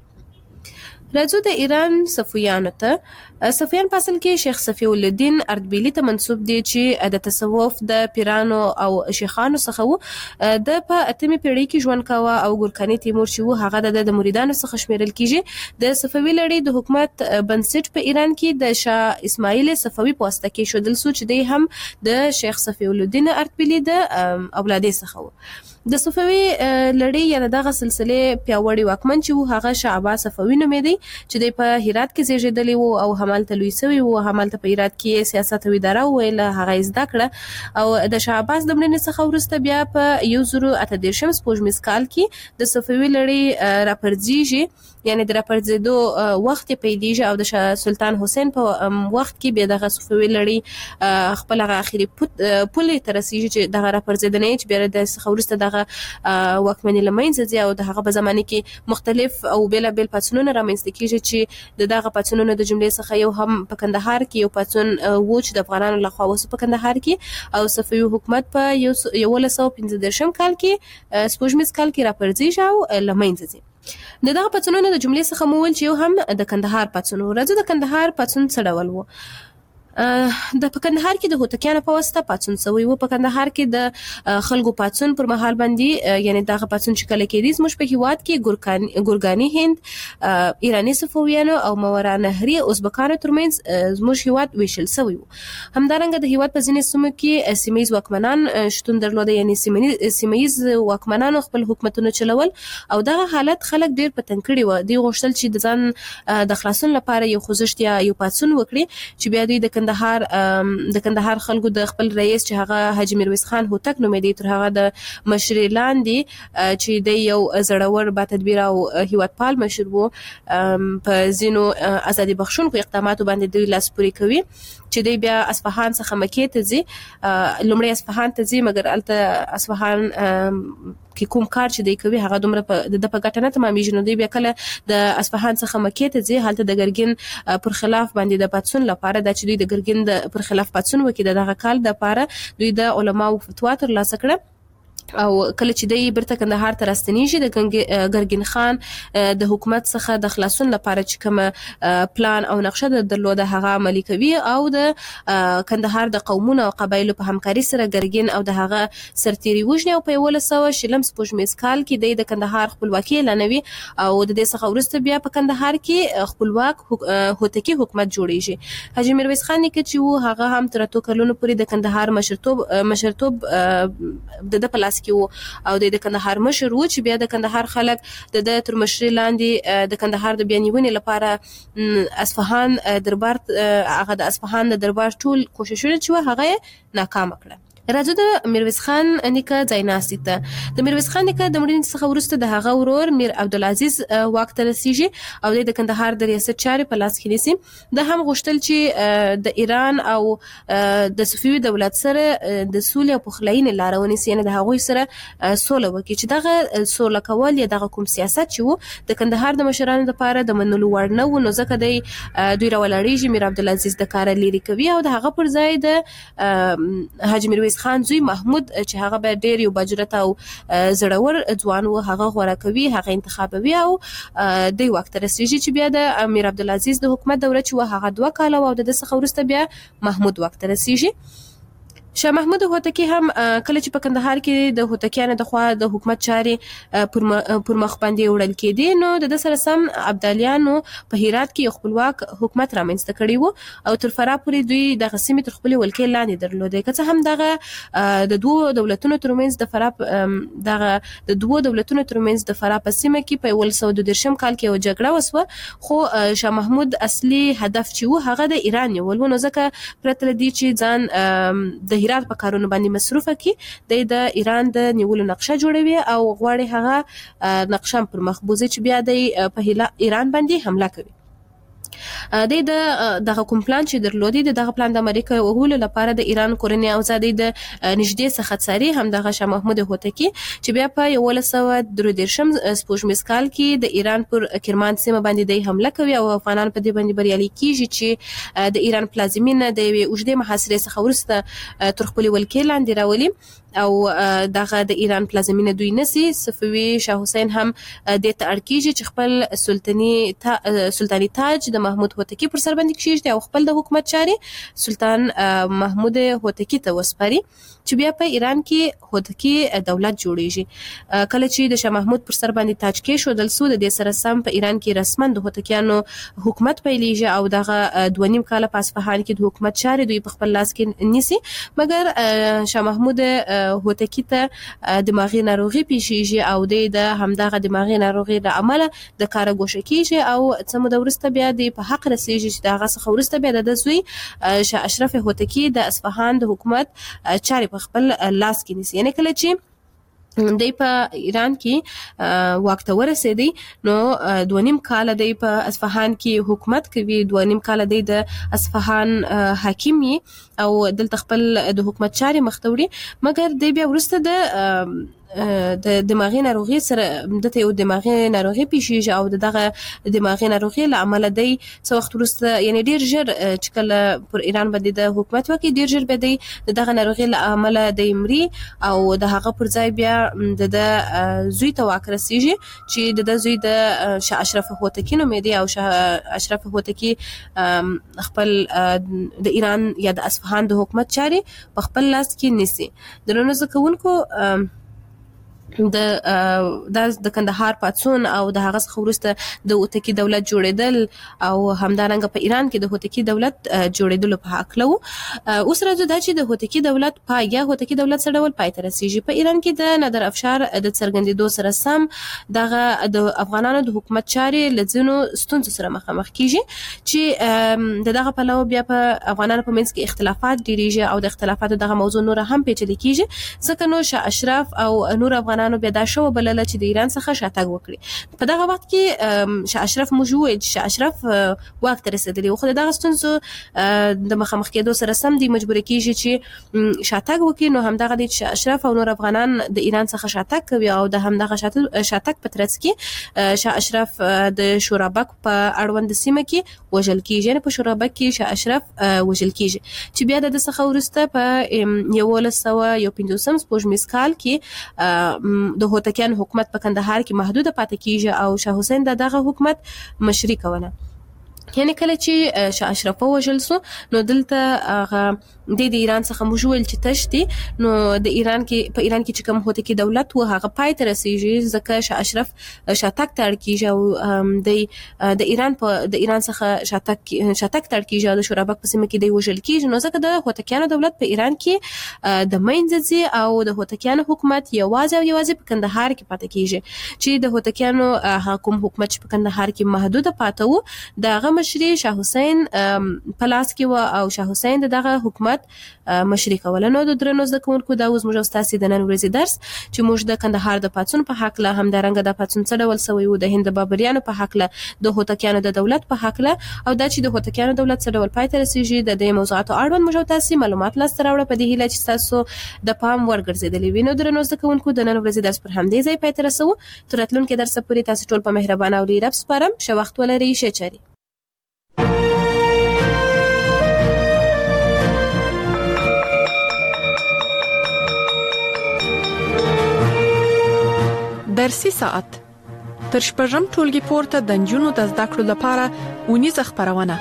راځو د ایران صفویانو ته. صفویان په اصل کې شیخ صفی الدین اردبیلی ته منسوب دي چې د تصوف د پیرانو او شیخانو څخه وو. د په اتمه پیړۍ کې ژوند کاوه او ګورکاني تیمور چې وو هغه د مریدانو څخه شمیرل کیږي. د صفوي لړۍ د حکومت بنسټ په ایران کې د شاه اسماعیل صفوي په واسطه کې شودل سو چې دی هم د شیخ صفی الدین اردبیلی د اولادې څخه وو. د صفوي لړۍ یا دغه سلسله پیاوړی واکمن چې وو هغه شاه عباس صفوي نومېدی چې د په هرات کې زیږیدلی وو او همالته لوی شوی وو. همالته په هرات کې سیاست او اداره ویل هغه زده کړه او د شاه عباس د مړینې څخه وروسته بیا په یو زرو اته دېرشم سپوږمیز کال کې د صفوي لړۍ راپرځیږي یعنی د راپرځېدو وخت پیلېږي او د شاه سلطان حسین په وخت کې بیا دغه صفوي لړۍ خپل هغه اخري پولې ته رسیږي چې دغه راپرځېدنې چې بیا د څخه وروسته دغه واکمنۍ له منځه ځي او د هغه په زمانه کې مختلف او بېلابېل پاڅونونه رامنځته کیږي چې د دغه پاڅونونو د جملې څخه یو هم په کندهار کې یو پاڅون و چې د افغانانو لخوا وسو په کندهار کې او صفوي حکومت په یولس سوه پنځه دېرشم کال کې سپوږمیز کال کې راپرځېږي او له منځه ځي. د دغه پاڅونونو د جملې څخه مو ویل چې یو هم د کندهار پاڅون و. راځو د کندهار پاڅون څه ډول و. د په کندهار کې د هوتکیانو په واسطه پاڅون شوی و. په کندهار کې د خلکو پاڅون پر مهال باندې یعنی دغه پاڅون چې کله کېدی زموږ په هیواد کې ګورکاني ګورګاني هند ایرانی صفویانو او ماورا نهري ازبکانو ترمنځ زموږ هیواد ویشل شوی و. همدارنګه د هیواد په ځینې سیمو کې سیمه‌ییز واکمنان شتون درلوده یعنی سیمه‌ییز واکمنانو خپل حکومتونه چلول او دغه حالت خلک ډیر په تنګ کړي و. دوی غوښتل چې د ځان د خلاصون لپاره یو خوځښت یا یو پاڅون وکړي چې بیا دوی د کندهار د کندهار خلکو د خپل رئیس چې هغه حاجی میرویس خان هوتک نومېدی تر هغه د مشري لاندې چې د یو زړور با تدبیر او هیوادپال مشر وو په ځینو ازادي بخښونکو اقداماتو باندې دوی لاس پورې کوي چې دوی بیا اصفهان څخه مکې ته ځي لومړی اصفهان ته ځي مګر الته اصفهان کې کوم کار چې دوی کوي هغه دومره د په ګټه نه تمامېږي نو دوی بیا کله د اصفهان څخه مکې ته ځي هلته د ګرګین پر خلاف باندې د پاتسون لپاره د چې دوی د ګرګین د پر خلاف پاتسون وکړي دغه کال د لپاره دوی د علماو فتوا ترلاسه کړه او کله چې دی برته کندهار ته راستنیږي د ګرګین خان د حکومت څخه د خلاصون لپاره چې کوم پلان او نقشه درلوده هغه عملي کوي او د کندهار د قومونو او قبایلو په همکاري سره ګرګین او د هغه سرتیري وژني او په یولس سوه شلم سپوږمیز کال کې د کندهار خپلواکي اعلانوي او د دې څخه وروسته بیا په کندهار کې خپلواک هوتکی حکومت جوړیږي حاجی میرویس خان کې چې وو هغه هم تر اتو کلونو پورې د کندهار مشرتوب مشرتوب د پلاس کې او د کندهار مشر و چې بیا د کندهار خلک د تر مشري لاندې د کندهار د بیانیونې لپاره اصفهان دربار هغه د اصفهان د دربار ټول کوششونه چې هغه ناکام کړه راځو د میرویس خان نیکه ځایناستي ته د میرویس خان نیکه د مړینې څخه وروسته د هغه ورور میر عبدالعزیز واک ته رسیږي او د کندهار د ریاست چارې په لاس کې نیسي د هم غوښتل چې د ایران او د صفوي دولت سره د سولې او پخلاینې لار ونیسي یعنې د هغوی سره سوله وکړي چې دغه سوله کول یا دغه کوم سیاست چې وو د کندهار د مشرانو لپاره د منلو وړ نه و نو ځکه دی دوی راولاړېږي میر عبدالعزیز د کاره لرې کوي او د هغه پر ځای د حاجي میرویس خان زوی محمود چې هغه به ډېر یو باجرته او زړور ځوان و هغه غوره کوي هغه انتخابوي او دی واک ته رسیږي چې بیا د امیر عبدالعزیز د حکومت دوره چې و هغه دوه کاله او د څخه وروسته بیا محمود واک ته رسیږي شاه محمود هوتکی هم کله چې په کندهار کې د هوتکیانو د خوا د حکومت چارې پر مخ باندې وړل کېدې نو د سره سم ابدالیانو په هرات کې خپلواک حکومت رامنځته کړی وو او تر فراه پورې دوی د سیمې تر خپل ولکې لاندې درلودې که څه هم دغه د دوه دولتونو ترمنځ د فراه دغه د دوه دولتونو ترمنځ د فراه په سیمه کې په ولس او د درشم کال کې یو جګړه وسوه خو شاه محمود اصلي هدف چې وو هغه د ایران نیول نو ځکه پرته لدی چې ځان د هرات په کارونو باندې مصروفه کی د ایران د نیولو نقشه جوړوي او غواړي هغه نقشه پر مخ بوزي چې بیا د په ایران باندې حمله کوي د دغه کوم پلان چې درلودي دغه پلان د امریکا وهولو لپاره د ایران کورنۍ ازادي د نږدې څخه څاري هم دغه شاه محمود هوتکی چې بیا په یولس سوه درې دېرشم سپوږمیز کال کې د ایران پر کرمان سیمه باندې د حمله کوي او افغانان په دې باندې بریالي کیږي چې د ایران پلازمینه د اوږدې محاصرې څخه وروسته تر خپل ولکې لاندې راولي او دغه د ایران پلازمینه دوی نسی صفوي شاه حسین هم د ته اړکیږي چې خپل سلطنتي تا سلطنتي تاج د محمود هوتکی پر سر باندې کیږي او خپل د حکومت چاري سلطان محمود هوتکی ته وسپاري چې بیا په ایران کې هوتکی دولت جوړیږي کله چې د شاه محمود پر سر باندې تاج کې شو د سود د سره سم په ایران کې رسما د هوتکیانو حکومت پیلېږي او دغه دوه نیم کال په اصفهان کې د حکومت چاري دوی په خپل لاس کې نیسي مګر شاه محمود هوتکی ته دماغي ناروغي پیښیږي او د همدغه دماغي ناروغي له امله د کار ګوښه کیږي او څه موده وروسته بیا د په حق رسیږي چې دغه څخه وروسته بیا د زوی شاه اشرف هوتکی د اصفهان د حکومت چاري په خپل لاس کې نیسي یعنی کله چې دی په ایران کې واک ته ورسېدی نو دوه نیم کال دی په اصفهان کې حکومت کوي دوه نیم کال دی د اصفهان حاکم او دلته خپل د حکومت چاري مخ ته وړي مګر دی بیا وروسته د د دماغي ناروغي سره دته یو دماغي ناروغي پیښیږي او دغه دماغي ناروغي له عمله دی څو وخت وروسته یعنی ډیر ژر چې کله پر ایران باندې د حکومت وکي ډیر ژر به دی دغه ناروغي له عمله دی مري او د هغه پر ځای بیا د زوی ته واک رسیږي چې د زوی د شاه اشرف هوتکی نومېدی او شاه اشرف هوتکی خپل د ایران یا د اصفهان د حکومت چاري په خپل لاس کې نیسي د نن زکونکو د د کندهار پاتسون او د هغه څخه وروسته د هوتکی دولت جوړیدل او همدارنګه په ایران کې د هوتکی دولت جوړیدل په حق لو. اوس راځو دا چې د هوتکی دولت پای یا هوتکی دولت سره ډول پای ته رسیږي. په ایران کې د نادر افشار د څرګندېدو سره سم دغه د افغانانو د حکومت چارې لزینو ستونزو سره مخامخ کیږي چې دغه په لو بیا په افغانانو په منځ کې اختلافات ډیریږي او د اختلافاتو دغه موضوع نور هم پیچلې کیږي ځکه نو شاه اشرف او نور افغانانو بیا دا شو بلله چې د ایران څخه شاتګ وکړي. په دغه وخت کې شاه اشرف موجود شاه اشرف واک ته رسیدلی خو دغه ستونزو د مخامخ کېدو سره سم دی مجبور کیږي چې شاتګ وکړي. نو همدغه د شاه اشرف او نور افغانان د ایران څخه شاتګ کوي او د همدغه شاتګ په ترڅ کې شاه اشرف د شورابک په اړوند سیمه کې وژل کیږي. نه په شورابک کې شاه اشرف وژل کیږي چې بیا د څخه ورسته په یو لسو یو پنځوسم سپوږمیز کال کې د هوتکیان حکومت په کندهار کې محدود پاتې کیږي او شاه حسین دغه حکومت مشري کوله. یعنی کله چې شاه اشرف وژل سو نو دلته هغه د ایران څخه موجول چې تشتي نو د ایران کې په ایران کې چې کوم هوتکی دولت و هغه پای ته رسیږي ځکه شاه اشرف شاتګ تړ کیږي او د د ایران په د ایران څخه شاتګ شاتګ تړ کیږي د شورابک په سیمه کې د وژل کیږي. نو ځکه د هوتکیانو دولت په ایران کې د مینځي او د هوتکیانو حکومت یوازې او یوازې په کندهار کې پاتې کیږي چې د هوتکیانو حکومت حکومت په کندهار کې محدود پاتې وو. دغه مشري شاه حسین پلاس کې و او شاه حسین دغه حکومت مشري کوله. نو د درنو زده کوونکو دا اوس موږ تاسو د نن ورځې درس چې موږ د کندهار د پاتسون په حق له همدارنګه د پاتسون څه ډول سوی و د هند بابریانو په حق له د هوتکیانو د دولت په حق له او دا چې د هوتکیانو دولت څه ډول پای ته رسیږي د دې موضوعاتو اړوند موږ تاسو معلومات لاسته راوړل په دې هیله چې تاسو د پام ورګرځیدلې وینو. درنو زده کوونکو د نن ورځې درس پر همدې ځای پای ته رسو. تر راتلونکي درس پورې تاسو ټول په مهربانه او لیرب سپارم. ښه وخت ولرئ. ښه چاري. درسي ساعت تر شپږم ټولګي پورته د نجونو د زده کړو لپاره اونیزه خبرونه.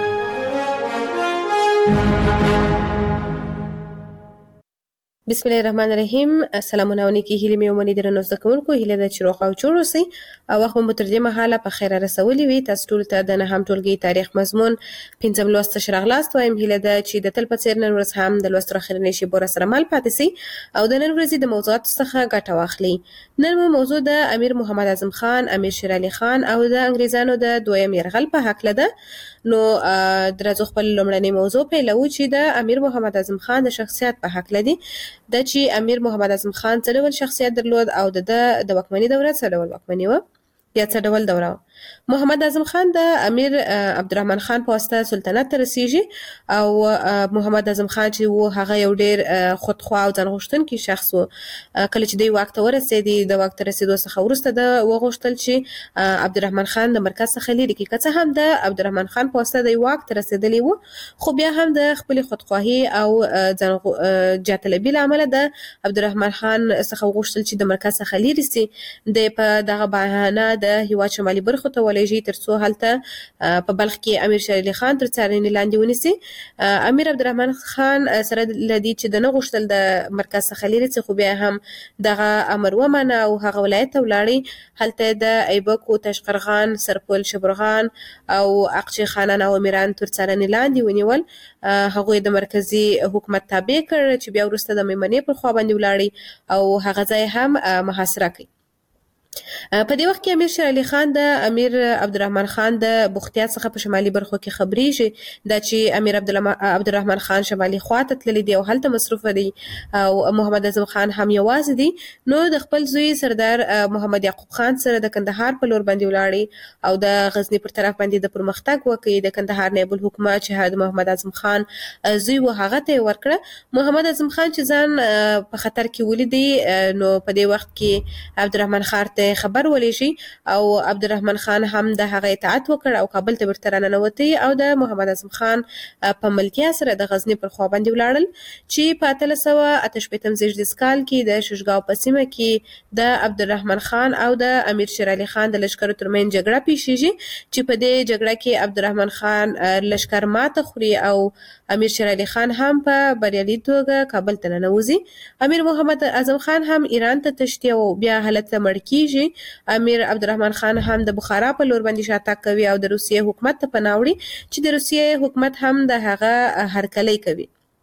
بسم الله الرحمن الرحیم. السلام علیکم. هیله مې ومني درنو زده کوونکو هیله د چروغ او جوړ اوسئ او وخت مو تر دې مهاله په خیر رسولي وي. تاسو ټول ته د نهم ټولګي تاریخ مضمون پنځم لوست شرغلاست وایم. هیله ده چې د تل په څیر نن ورځ هم د لوست اخرنی شی بور سره مل پاتې سي او د نن ورځې د موضوعات څخه ګټه واخلي. نن مو موضوع د امیر محمد اعظم خان، امیر شیر علي خان او د انګریزانو د دویم یرغل په حق لده. نو درځو خپل لومړنی موضوع پیلو چې د امیر محمد اعظم خان د شخصیت په حق لدی د چې امیر محمد اعظم خان څه ډول شخصیت درلود او د د واکمنۍ دوره څه ډول واکمنۍ و یا څه ډول دوره. محمد اعظم خان د امیر عبدالرحمن خان په واسطه سلطنت ته رسیږي او محمد اعظم خان چې و هغه یو ډیر خودخواه او ځان غوښتونکی شخص و. کله چې د واک ته ورسېدی د واک ته رسیدو څخه وروسته د وغوښتل چې عبدالرحمن خان د مرکز څخه لري کې که څه هم د عبدالرحمن خان په واسطه د واک ته رسیدلی و خو بیا هم د خپل خودخواهي او ځان جاطلبي له امله د عبدالرحمن خان څخه وغوښتل چې د مرکز څخه لري سي. د په دغه بهانه د هیواد شمالي برخو ته ولېږي ترڅو هلته په بلخ کې امیر شیر علي خان تر څارنې لاندې ونیسي. امیر عبدالرحمن خان سره لدی چې د نه غوښتل د مرکز څخه لري څخه بیا هم دغه امر ومنه او هغه ولایت ته ولاړی. هلته د ایبک او تشقرغان، سرپل، شبرغان او اقچی خانان او امیران تر څارنې لاندې ونیول. هغه د مرکزی حکومت تابع کړ چې بیا وروسته د میمنې پر خوا باندې ولاړی او هغه ځای هم محاصره کړ. په دې وخت کې امیر شیر علي خان د امیر عبدالرحمن خان د بختیا څخه په شمالي برخو کې خبرېږي دا چې امیر عبدالرحمن خان شمالي خواته تللی دی او هلته مصروف دی او محمد اعظم خان هم یوازې دی. نو د خپل زوی سردار محمد یعقوب خان سره د کندهار په لور باندې ولاړی او د غزنی پر طرف باندې د پرمختګ وکړي. د کندهار نایب الحکومت چې د محمد اعظم خان زوی و هغه ته ورکړه. محمد اعظم خان چې ځان په خطر کې ولیدي نو په دې وخت کې عبدالرحمن خان ته نه خبر ولې شي او عبدالرحمن خان هم د هغه اطاعت وکړ او کابل ته ورته راننوتی او د محمد اعظم خان په ملکیت سره د غزنی پر خوا باندې ولاړل چې په اتلس سوه اته شپیتم زیږدیز کال کې د ششګاو په سیمه کې د عبدالرحمن خان او د امیر شیر علي خان د لشکرو ترمنځ جګړه پیښیږي چې په دې جګړه کې عبدالرحمن خان لشکر ماته خوري او امیر شیر علي خان هم په بریالي توګه کابل ته ننوځي. امیر محمد اعظم خان هم ایران ته تښتي او بیا حالت ته مړ کیږي. امیر عبدالرحمن خان هم د بخارا په لور باندې شاتګ کوي او د روسیې حکومت ته پناه وړي چې د روسیې حکومت هم د هغه هرکلی کوي.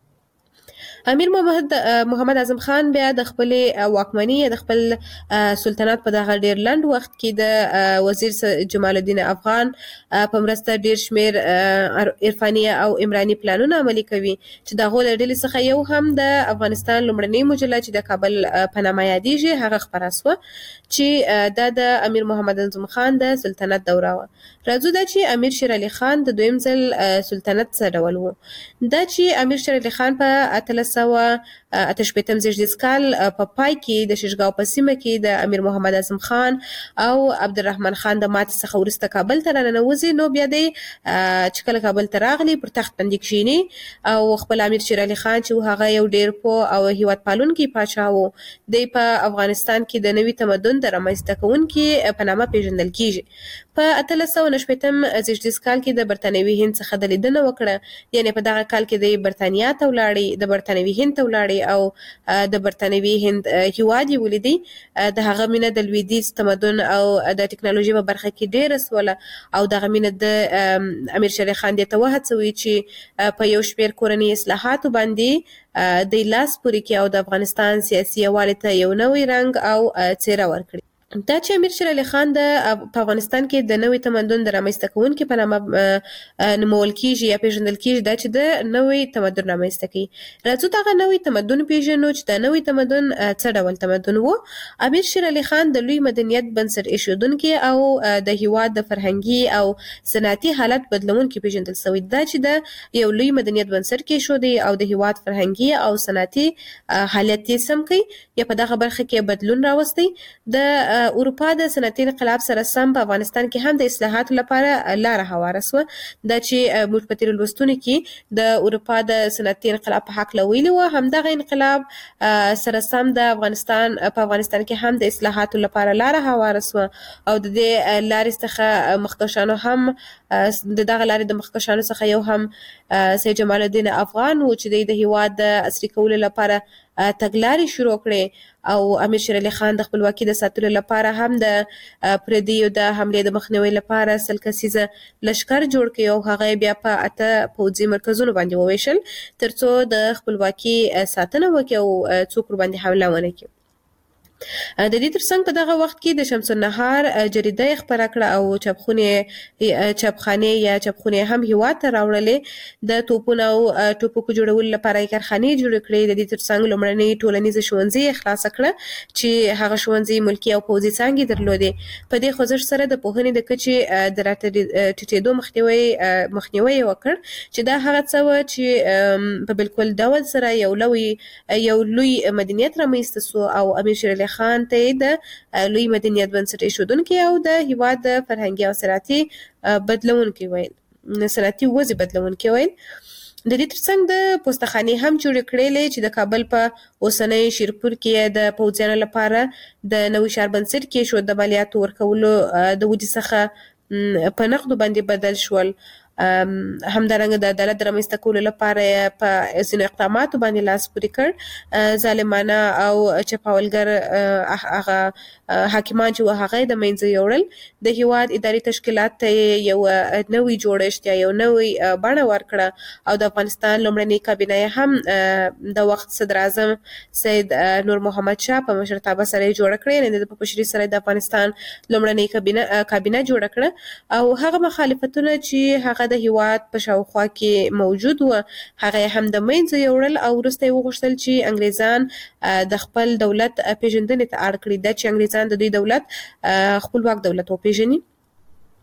امیر محمد محمد اعظم خان بیا د خپل واکمنۍ د خپل سلطنت په دغه ډیر لنډ وخت کې د وزیر جمال الدین افغان په مرسته ډیر شمیر عرفاني او عمراني پلانونه عملي کوي چې د غول ډلې څخه یو هم د افغانستان لومړنۍ مجله چې د کابل په نامه یادېږي هغه خپره شوه چې د د امیر محمد اعظم خان د سلطنت دوره و. راځو دا چې امیر شیر علي خان د دویم ځل سلطنت څه ډول و. دا چې امیر شیر علي خان په اتلس سوه اته شپیتم زیږدیز کال په پای کې د ششګاو په سیمه کې د امیر محمد اعظم خان او عبدالرحمن خان د ماتې څخه وروسته کابل ته راننوځي نو بیا دی چې کله کابل ته راغلی پر تخت باندې کښیني او خپل امیر شیر علي خان چې هغه یو ډیر پوه او هیواد پالونکی پاچا و دی په افغانستان کې د نوي تمدن د رامنځته کوونکي په نامه پیژندل کیږي. په اتلس سوه نهه شپیتم زیږدیز کال کې د برتانوي هند څخه د لیدنه وکړه یعنی په دغه کال کې د برتانیا ته ولاړی د برتانوي هند ته ولاړی او د برتانوي هند هیواد یې ولیدي د هغه مینه د لویدیځ تمدن او د ټکنالوژي په برخه کې ډیره سوله او دغه مینه د امیر شیر علي خان دې ته وهڅوي چې په یو شمېر کورني اصلاحاتو باندې د لاس پورې کړي او د افغانستان سیاسي یووالي ته یو نوی رنګ او څېره ورکړي. دا چې امیر شیر علي خان د په افغانستان کې د نوي تمدن د رامنځته کوونکي په نامه نومول کیږي یا پیژندل کیږي دا چې د نوي تمدن رامنځته کوي. راځو دغه نوي تمدن پیژنو چې د نوي تمدن څه ډول تمدن و. امیر شیر علي خان د لوی مدنیت بنسټ ایښودونکي او د هیواد د فرهنګي او صنعتي حالت بدلونکي پیژندل شوی. دا چې د یو لوی مدنیت بنسټ کې شو دی او د هیواد فرهنګي او صنعتي حالت یې سم کړي یا په دغه برخه کې بدلون راوستي. د اروپا د صنعتي انقلاب سره سم په افغانستان کې هم د اصلاحاتو لپاره لاره هواره سوه. دا چې موږ په تیرو لوستونو کې د اروپا د صنعتي انقلاب په حق ویلي وو همدغه انقلاب سره سم د افغانستان په افغانستان کې هم د اصلاحاتو لپاره لاره هواره سوه او د دې لارې څخه مخکښانو هم د دغه لارې د مخکښانو څخه یو هم سید جمال الدین افغان و چې د هیواد د عصري کولو لپاره تګلارې شروع کړې او امیر شیر علي خان د خپلواکۍ د ساتلو لپاره هم د پردیو د حملې د مخنیوي لپاره سل کسیزه لشکر جوړ کړ او هغه بیا په اته پوځي مرکزونو باندې وویشل ترڅو د خپلواکۍ ساتنه وکړي او څوک باندې حمله ونه کړي. د دې ترڅنګ په دغه وخت کې د شمس النهار جریده خپره کړه او چاپخونه چاپخانه یا چاپخونه هم هیواد ته راوړلې د توپونو او ټوپکو جوړولو لپاره کارخانې جوړ کړې. د دې ترڅنګ لومړنۍ ټولنیز ښوونځي خلاص کړه چې هغه ښوونځي ملکی او پوځي څانګې درلودې. په دې خوځښت سره د پوهنې د کچې د راټیټېدو مخنیوي مخنیوي وکړ چې دا هغه څه و چې په بالکل ډول سره یو لوی یو لوی مدنیت رامنځته سو او امیر شیر علي خان ته د لوی مدنیت بنسټ ایښودونکي او د هیواد د فرهنګي او صنعتي بدلونکي ویل صنعتي وضع بدلونکي ویل. د دې ترڅنګ د پوستخانې هم جوړ کړلې چې د کابل په اوسنۍ شیرپور کې د پوځیانو لپاره د نوي ښار بنسټ کې شو د مالیاتو ورکولو د وجې څخه په نقدو باندې بدل شول. همدارنګه د عدالت د رامنځته کولو لپاره په ځینو اقداماتو باندې لاس پورې کړ. ظالمانه او چپاولګر هغه حاکمان چې هغه د منځه یوړل د هیواد اداري تشکیلات ته یو نوی جوړښت یا یو نوی بڼه ورکړه او د افغانستان لومړنۍ کابینه هم د وخت صدر اعظم سید نور محمد شاه په مشرتابه سره جوړ کړې نه د پپشري سره د افغانستان لومړنۍ کابینه کابینه جوړ کړه او هغه مخالفتونه چې هغه د هیواد په شاوخوا کې موجود و هغه هم د منځه یوړل او وروسته وغوښتل چې انګریزان د خپل دولت پیژندنې ته اړ کړي د چې انګریزان د دوی دولت خپلواک دولت وپیژني.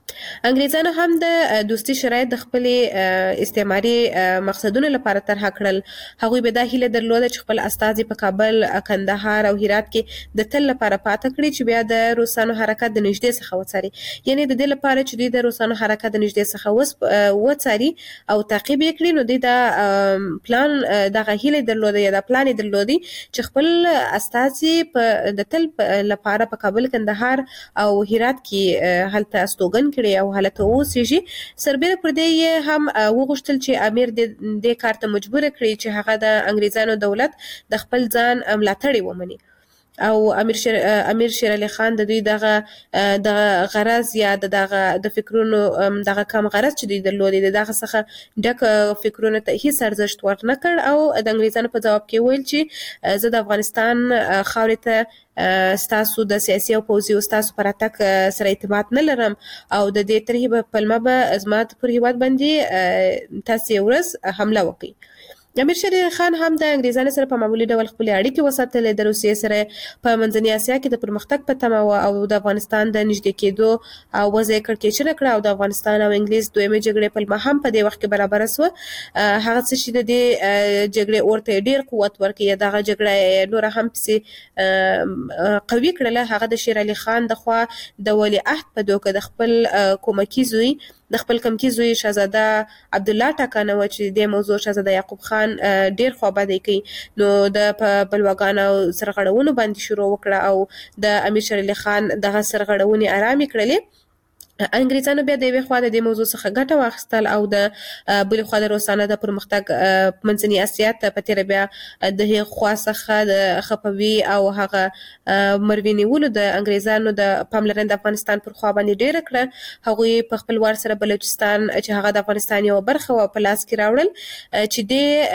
انګریزانو هم د دوستي شرایط د خپل استعماري مقصدونو لپاره طرح کړل. هغوی به دا هیله درلوده چې خپل استازي په کابل، کندهار او هرات کې د تل لپاره پاتې کړي چې بیا د روسانو حرکت د نږدې څخه وڅاري. یعنی د دې لپاره چې دوی د روسانو حرکت د نږدې څخه وڅاري او تعقیب یې کړي، نو دوی دا پلان دغه هیله درلوده یا دا پلان یې درلودي چې خپل استازي په د تل لپاره په کابل، کندهار او هرات کې هلته استوګن کړي او حالته اوسېږي. سربېره پر دې هم وغوښتل چې امیر دې کار ته مجبور کړي چې هغه د انګریزانو دولت د خپل ځان ملاتړي ومني. او امیر شیر امیر شیر علي خان د دوی دغه د غرض یا دغه د فکرونو دغه کم غرض چې دوی درلودي دغه څخه ډک فکرونو ته هیڅ ارزښت ورنکړ او د انګریزانو په جواب کې ویل چې زه د افغانستان خاورې ته ستاسو د سیاسي او پوځي او ستاسو پر اتک سره اعتماد نه لرم او د دې ترهیب په پلمه به زما پر هیواد باندې تاسو یو ورځ حمله وکړي. امیر شیر علي خان هم د انګریزانو سره په معمولی ډول خپل اړیکې وساتلې. د روسیې سره په منځنۍ اسیا کې د پرمختګ په تمه و او د افغانستان د نږدې کېدو او وضع کړکېچنه کړه او د افغانستان او انګلیس دویمه جګړې په لمحه هم په دې وخت کې برابر سو. هغه څه چې د دې جګړې اورته ډیر قوت ورکړي، دغه جګړه نور هم پسې قوي کړله. هغه د شیر علي خان د خوا د ولی عهد په دوکه د خپل کومکی زوی د خپل کمکی زوی شهزاده عبدالله ټاکنه و چې د موضوع شهزاده یعقوب خان ډیر خوابدی کوي، نو د بلواګانو سرغړونو باندې شروع وکړه او د امیر شیر علي خان دغه سرغړونې آرامي کړلې. انګریزانو بیا د یوې خوا د دې موضوع څخه ګټه واخیستل او د بلې خوا د روسانو د پرمختګ منځنۍ اسیا ته په تېره بیا د هغې خوا څخه د خپوي او هغه مروې نیولو د انګریزانو د پاملرنې د افغانستان پر خوا باندې ډېره کړه. هغوی په خپل وار سره بلوچستان چې هغه د افغانستان یوه برخه وه په لاس کې راوړل، چې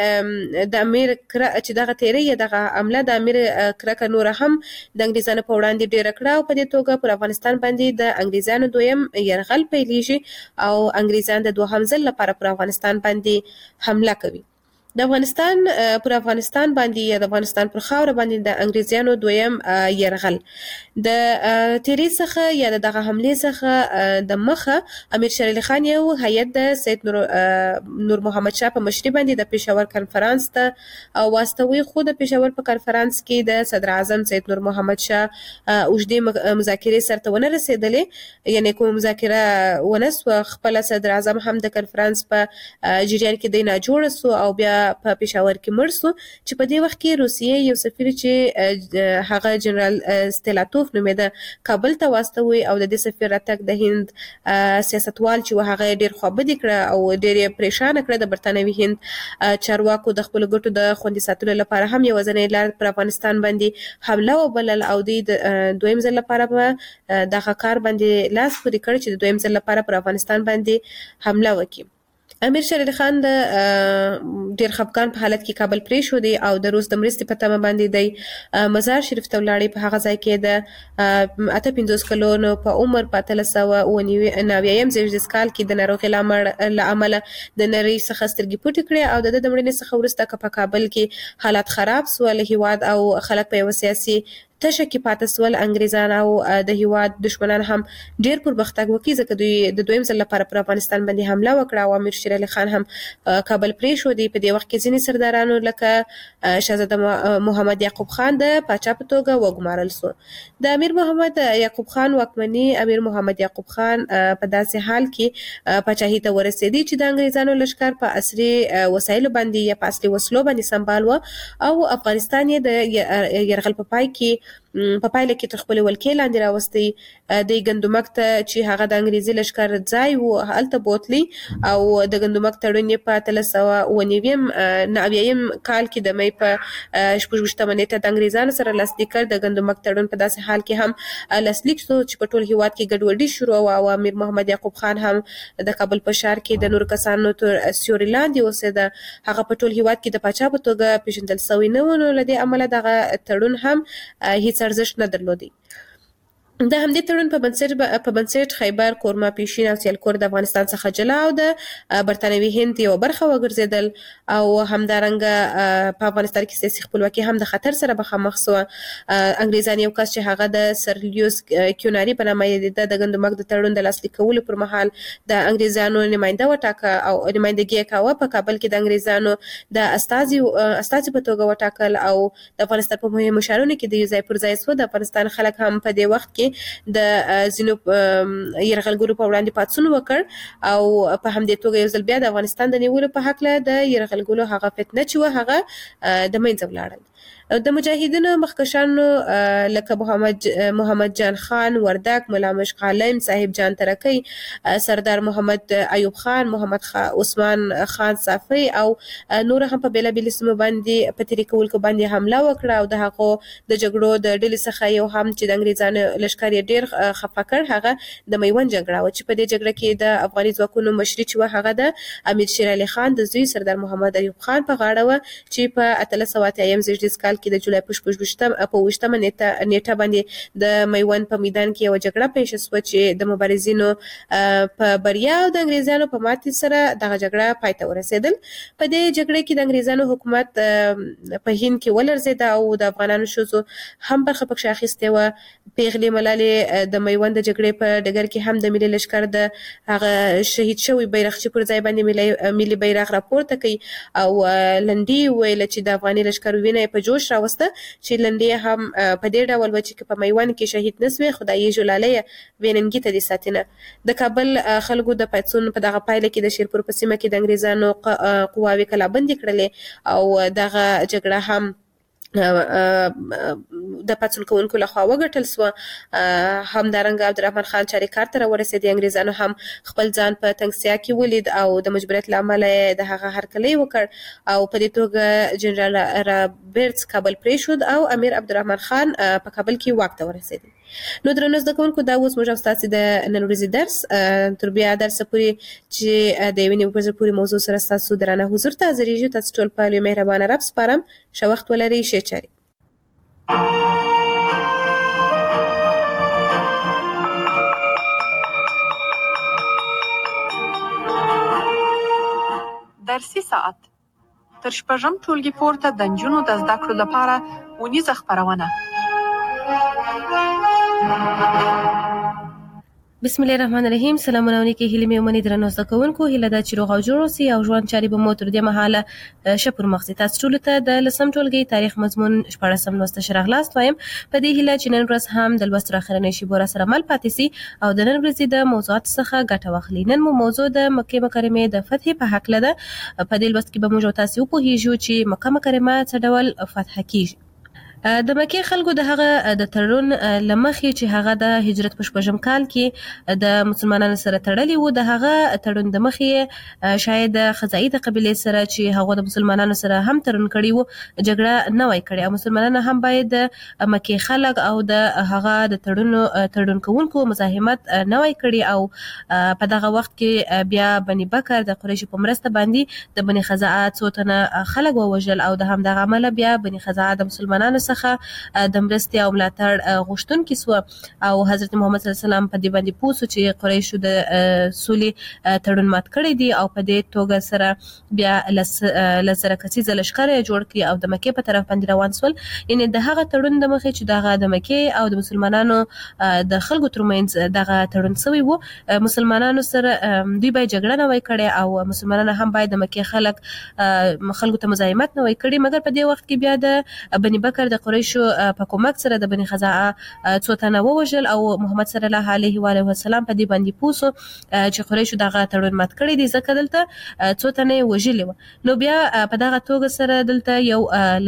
د د امیر چې دغه تېرۍ یا دغه عمله د امیر کرکه نوره هم د انګریزانو په وړاندې ډېره کړه او په دې توګه پر افغانستان باندې د انګریزانو دویم یرغل پیلیږي او انګریزان د دوهم ځل لپاره پر افغانستان باندې حمله کوي. د افغانستان پر افغانستان باندې یا د افغانستان پر خاوره باندې د انګریزانو دویم یرغل د تیری څخه یا دغه حمله څخه د مخه امیر شیر علي خان یو هیئت د سید نور نور محمد شاه په مشرۍ باندې د پېښور کنفرانس ته واستوي، خو د پېښور په کنفرانس کې د صدر اعظم سید نور محمد شاه اوږدې مذاکرې سرته ونه رسېدلې، یعنې کوم مذاکره ونه سوه. خپله صدر اعظم هم د کنفرانس په جریان کې دی ناجوړه سو او بیا په پېښور کې مړ سو، چې په دې وخت کې روسیې یو سفیر چې هغه جنرال ستیلاتوف نومېده کابل ته واستوي او د دې سفیر راتګ د هند سیاستوال چې و هغه ډېر خوابدي کړه او ډېر یې پریشانه کړه. د برطانوي هند چارواکو د خپلو ګټو د خوندي ساتلو لپاره هم یوازینۍ لار پر افغانستان باندې حمله وبلل او دوی د دویم ځل لپاره په دغه کار باندې لاس پورې کړ چې د دویم ځل لپاره پر افغانستان باندې حمله وکړي. امیر شیر علي خان د ډیر خفګان په حالت کې کابل پرېښودی او د روس د مرستې په تمه باندې دی مزار شریف ته ولاړی. په هغه ځای کې د اته پنځوس کلونو په عمر په اتلس سوه اوه نوي زېږدیز کال کې د ناروغۍ له امله د نړۍ څخه سترګې پټې کړې او د ده د مړینې څخه وروسته که په کابل کې حالات خراب سول، هیواد او خلک په یوه سیاسي تشه کې پاتې سول. انګریزان او د هیواد دشمنان هم ډیر پرمختګ وکړي ځکه دوی د دویم ځل لپاره پر افغانستان باندې حمله وکړه او امیر شیر علي خان هم کابل پرېښودی. په دې وخت کې ځینې سردارانو لکه شهزاده محمد یعقوب خان د پاچا په توګه وګمارل سو. د امیر محمد یعقوب خان واکمني امیر محمد یعقوب خان په داسې حال کې پاچاهي ته ورسېدی چې د انګریزانو لښکر په عصري وسایلو باندې یا په اصلي وسلو باندې سمبال و او افغانستان یې د یرغل په پای کې په پایله کې تر خپلې ولکې لاندې راوستی. د ګندمک ته چې هغه د انګریزي لښکر ځای و هلته بوتلی او د ګندمک تړون یې په اتلس سوه اوه نوي نه اویایم کال کې د مۍ په شپږ ویشتمه نېټه د انګریزانو سره لاسلیک کړ. د ګندمک تړون په داسې حال کې هم لاسلیک شو چې په ټول هیواد کې ګډوډي شروع وه او امیر محمد یعقوب خان هم د کابل په ښار کې د نورو کسانو تر سیوري لاندې اوسېده. هغه په ټول هیواد کې د پاچا په توګه پېژندل سوی نه و، نو له دې امله دغه تړون هم هیڅ ارزښت نه درلودی. د همدې تړون په بنسټ په بنسټ خیبر کورما پیشین او سیالکور د افغانستان څخه جلا او د برتانوي هند یو برخه وګرځیدل او همدارنګه په افغانستان کې سیاسي خپلواکي هم د خطر سره مخامخ شو. انګریزان یو کس چې هغه د سر لیوس کیوناري په نامه یې د ګندمک د تړون د لاسلیک کولو پر مهال د انګریزانو نماینده وټاکه او نمائندګي کاوه. په کابل کې د انګریزانو د استازي استازي په توګه وټاکل او د افغانستان په مهمو شهرونو کې د یو ځای پر ځای شو. د افغانستان خلک هم په دې وخت کې د ځینو یرغلګرو په وړاندې پاڅون وکړ او په همدې توګه یو ځل بیا د افغانستان د نیولو په هکله د یرغلګرو هغه فتنه چې و هغه د منځه ولاړل. د مجاهدینو مخکشانو لکه محمد محمد جان خان وردک، ملا مشق عالم، صاحب جان ترکی، سردار محمد ایوب خان، محمد عثمان خان صافی او نور هم په بیلا بیل سیمو باندې په تیری کول کو باندې حمله وکړه او د هغه د جګړو د ډلې څخه یو هم چې د انګریزانو لشکري ډیر خفه کړ هغه د میوند جګړه و چې په دې جګړه کې د افغاني ځواکونو مشري چې و هغه د امیر شیر علي خان د زوی سردار محمد ایوب خان په غاړه و چې په اتلس سوه اتیا زیږدیز کال کې د جولای په شپږ په ویشتمه نیټه نیټه باندې د میوند په میدان کې یو جګړه پیښ شوه چې د مبارزینو په بریا او د انګریزانو په ماتې سره دغه جګړه پای ته ورسېدل. په دې جګړه کې د انګریزانو حکومت په هند کې ولرزېد او د افغانانو ښځو هم برخه پکې اخیستې وه. پیغلې ملالې د میوند د جګړې په ډګر کې هم د ملي لښکر د هغه شهید شوی بیرغچي پر ځای باندې ملي بیرغ راپورته کوي او لنډي ویل چې د افغاني لښکر وینه په جوش راوسته چې لنډي هم په دې ډول و چې په میوند کې شهید نسوي خدای جلاله ویننګي ته دي ساتنه. د کابل خلکو د پاتسون په دغه پایله کې د شیرپور په سیمه کې د انګریزانو قواوې کلابندي کړلې او دغه جګړه هم د پاتسون کوونکو لخوا وګټل سو. همدارنګه عبدالرحمن خان چاریکار ته ورسېد. انګریزانو هم خپل ځان په تنګسیا کې ولید او د مجبوریت له امله د هغه هرکلی وکړ او په دې توګه جنرال رابرټس کابل پریښود او امیر عبدالرحمن خان په کابل کې واک ته ورسېد. نو درنو زده کوونکو دا اوس موږ تاسو د نن ورځې درس تر بیا درس پورې چې د یوې نیمې پورې موضوع سره تاسو درانه حضور ته حاضرېږو. تاسو ټول په لوی مهربانه رب سپارم. ښه وخت ولرئ. ښې چارې. درسي ساعت تر شپږم ټولګي پورته د نجونو د زده کړو لپاره ونیزه خپرونه. بسم الله الرحمن الرحیم. سلامونه علیکم. هیله مې ومني درنو زده کوونکو، هیله ده چې روغ او جوړ اوسئ او ژوند چارې به مو تر دې مهاله ښه پر مخ ځي. تاسو ټولو ته د لسم ټولګي تاریخ مضمون شپاړسم لوست ښه راغلاست وایم. په دې هیله چې نن ورځ هم د لوست اخرنۍ شیبو را سره مل پاتې سي او د نن ورځې د موضوعاتو څخه ګټه واخلي. نن مو موضوع د مکې مکرمې د فتح په هکله ده. په دې لوست کې به موږ تاسو وپوهیږو چې مکه مکرمه څه ډول فتح کیږي. د مکې خلکو د هغه د تړون لمخې چې هغه د هجرت په شپږم کال کې د مسلمانانو سره تړلی و، د هغه تړون د مخې شاید د خزائی د قبیلې سره چې هغه د مسلمانانو سره هم تړون کړی و جګړه نه وای کړې او مسلمانانو هم باید د مکې خلک او د هغه د تړون تړون کوونکو مزاحمت نه وای کړی او په دغه وخت کې بیا بني بکر د قریشو په مرسته باندې د بني خزاعه څو تنه خلک ووژل او د همدغه عمله بیا بني خزاعه د مسلمانانو څخه د مرستې او ملاتړ غوښتونکي سو او حضرت محمد صلی الله علیه وسلم په دې باندې پوه شو چې قریشو د سولې تړون مات کړی دی او په دې توګه سره بیا لسره کسیزه لشکره جوړ کړي او د مکې په طرف باندې روان سول. یعنی د هغه تړون د مخې چې دغه د مکې او د مسلمانانو د خلکو ترمنځ دغه تړون سوی وو، مسلمانانو سره دوی باید جګړه نه وای کړې او مسلمانانو هم باید د مکې خلک خلکو ته مزاحمت نه وای کړی. مګر په دې وخت کې بیا د بني بکر د قریشو په کومک سره د بني خزاعه څو تنه ووژل او محمد صلی الله علیه و علیه وسلم په دې باندې پوسو چې قریشو دغه تړون مات کړی دی ځکه دلته څو تنه وژلي و. نو بیا په دغه توګه سره دلته یو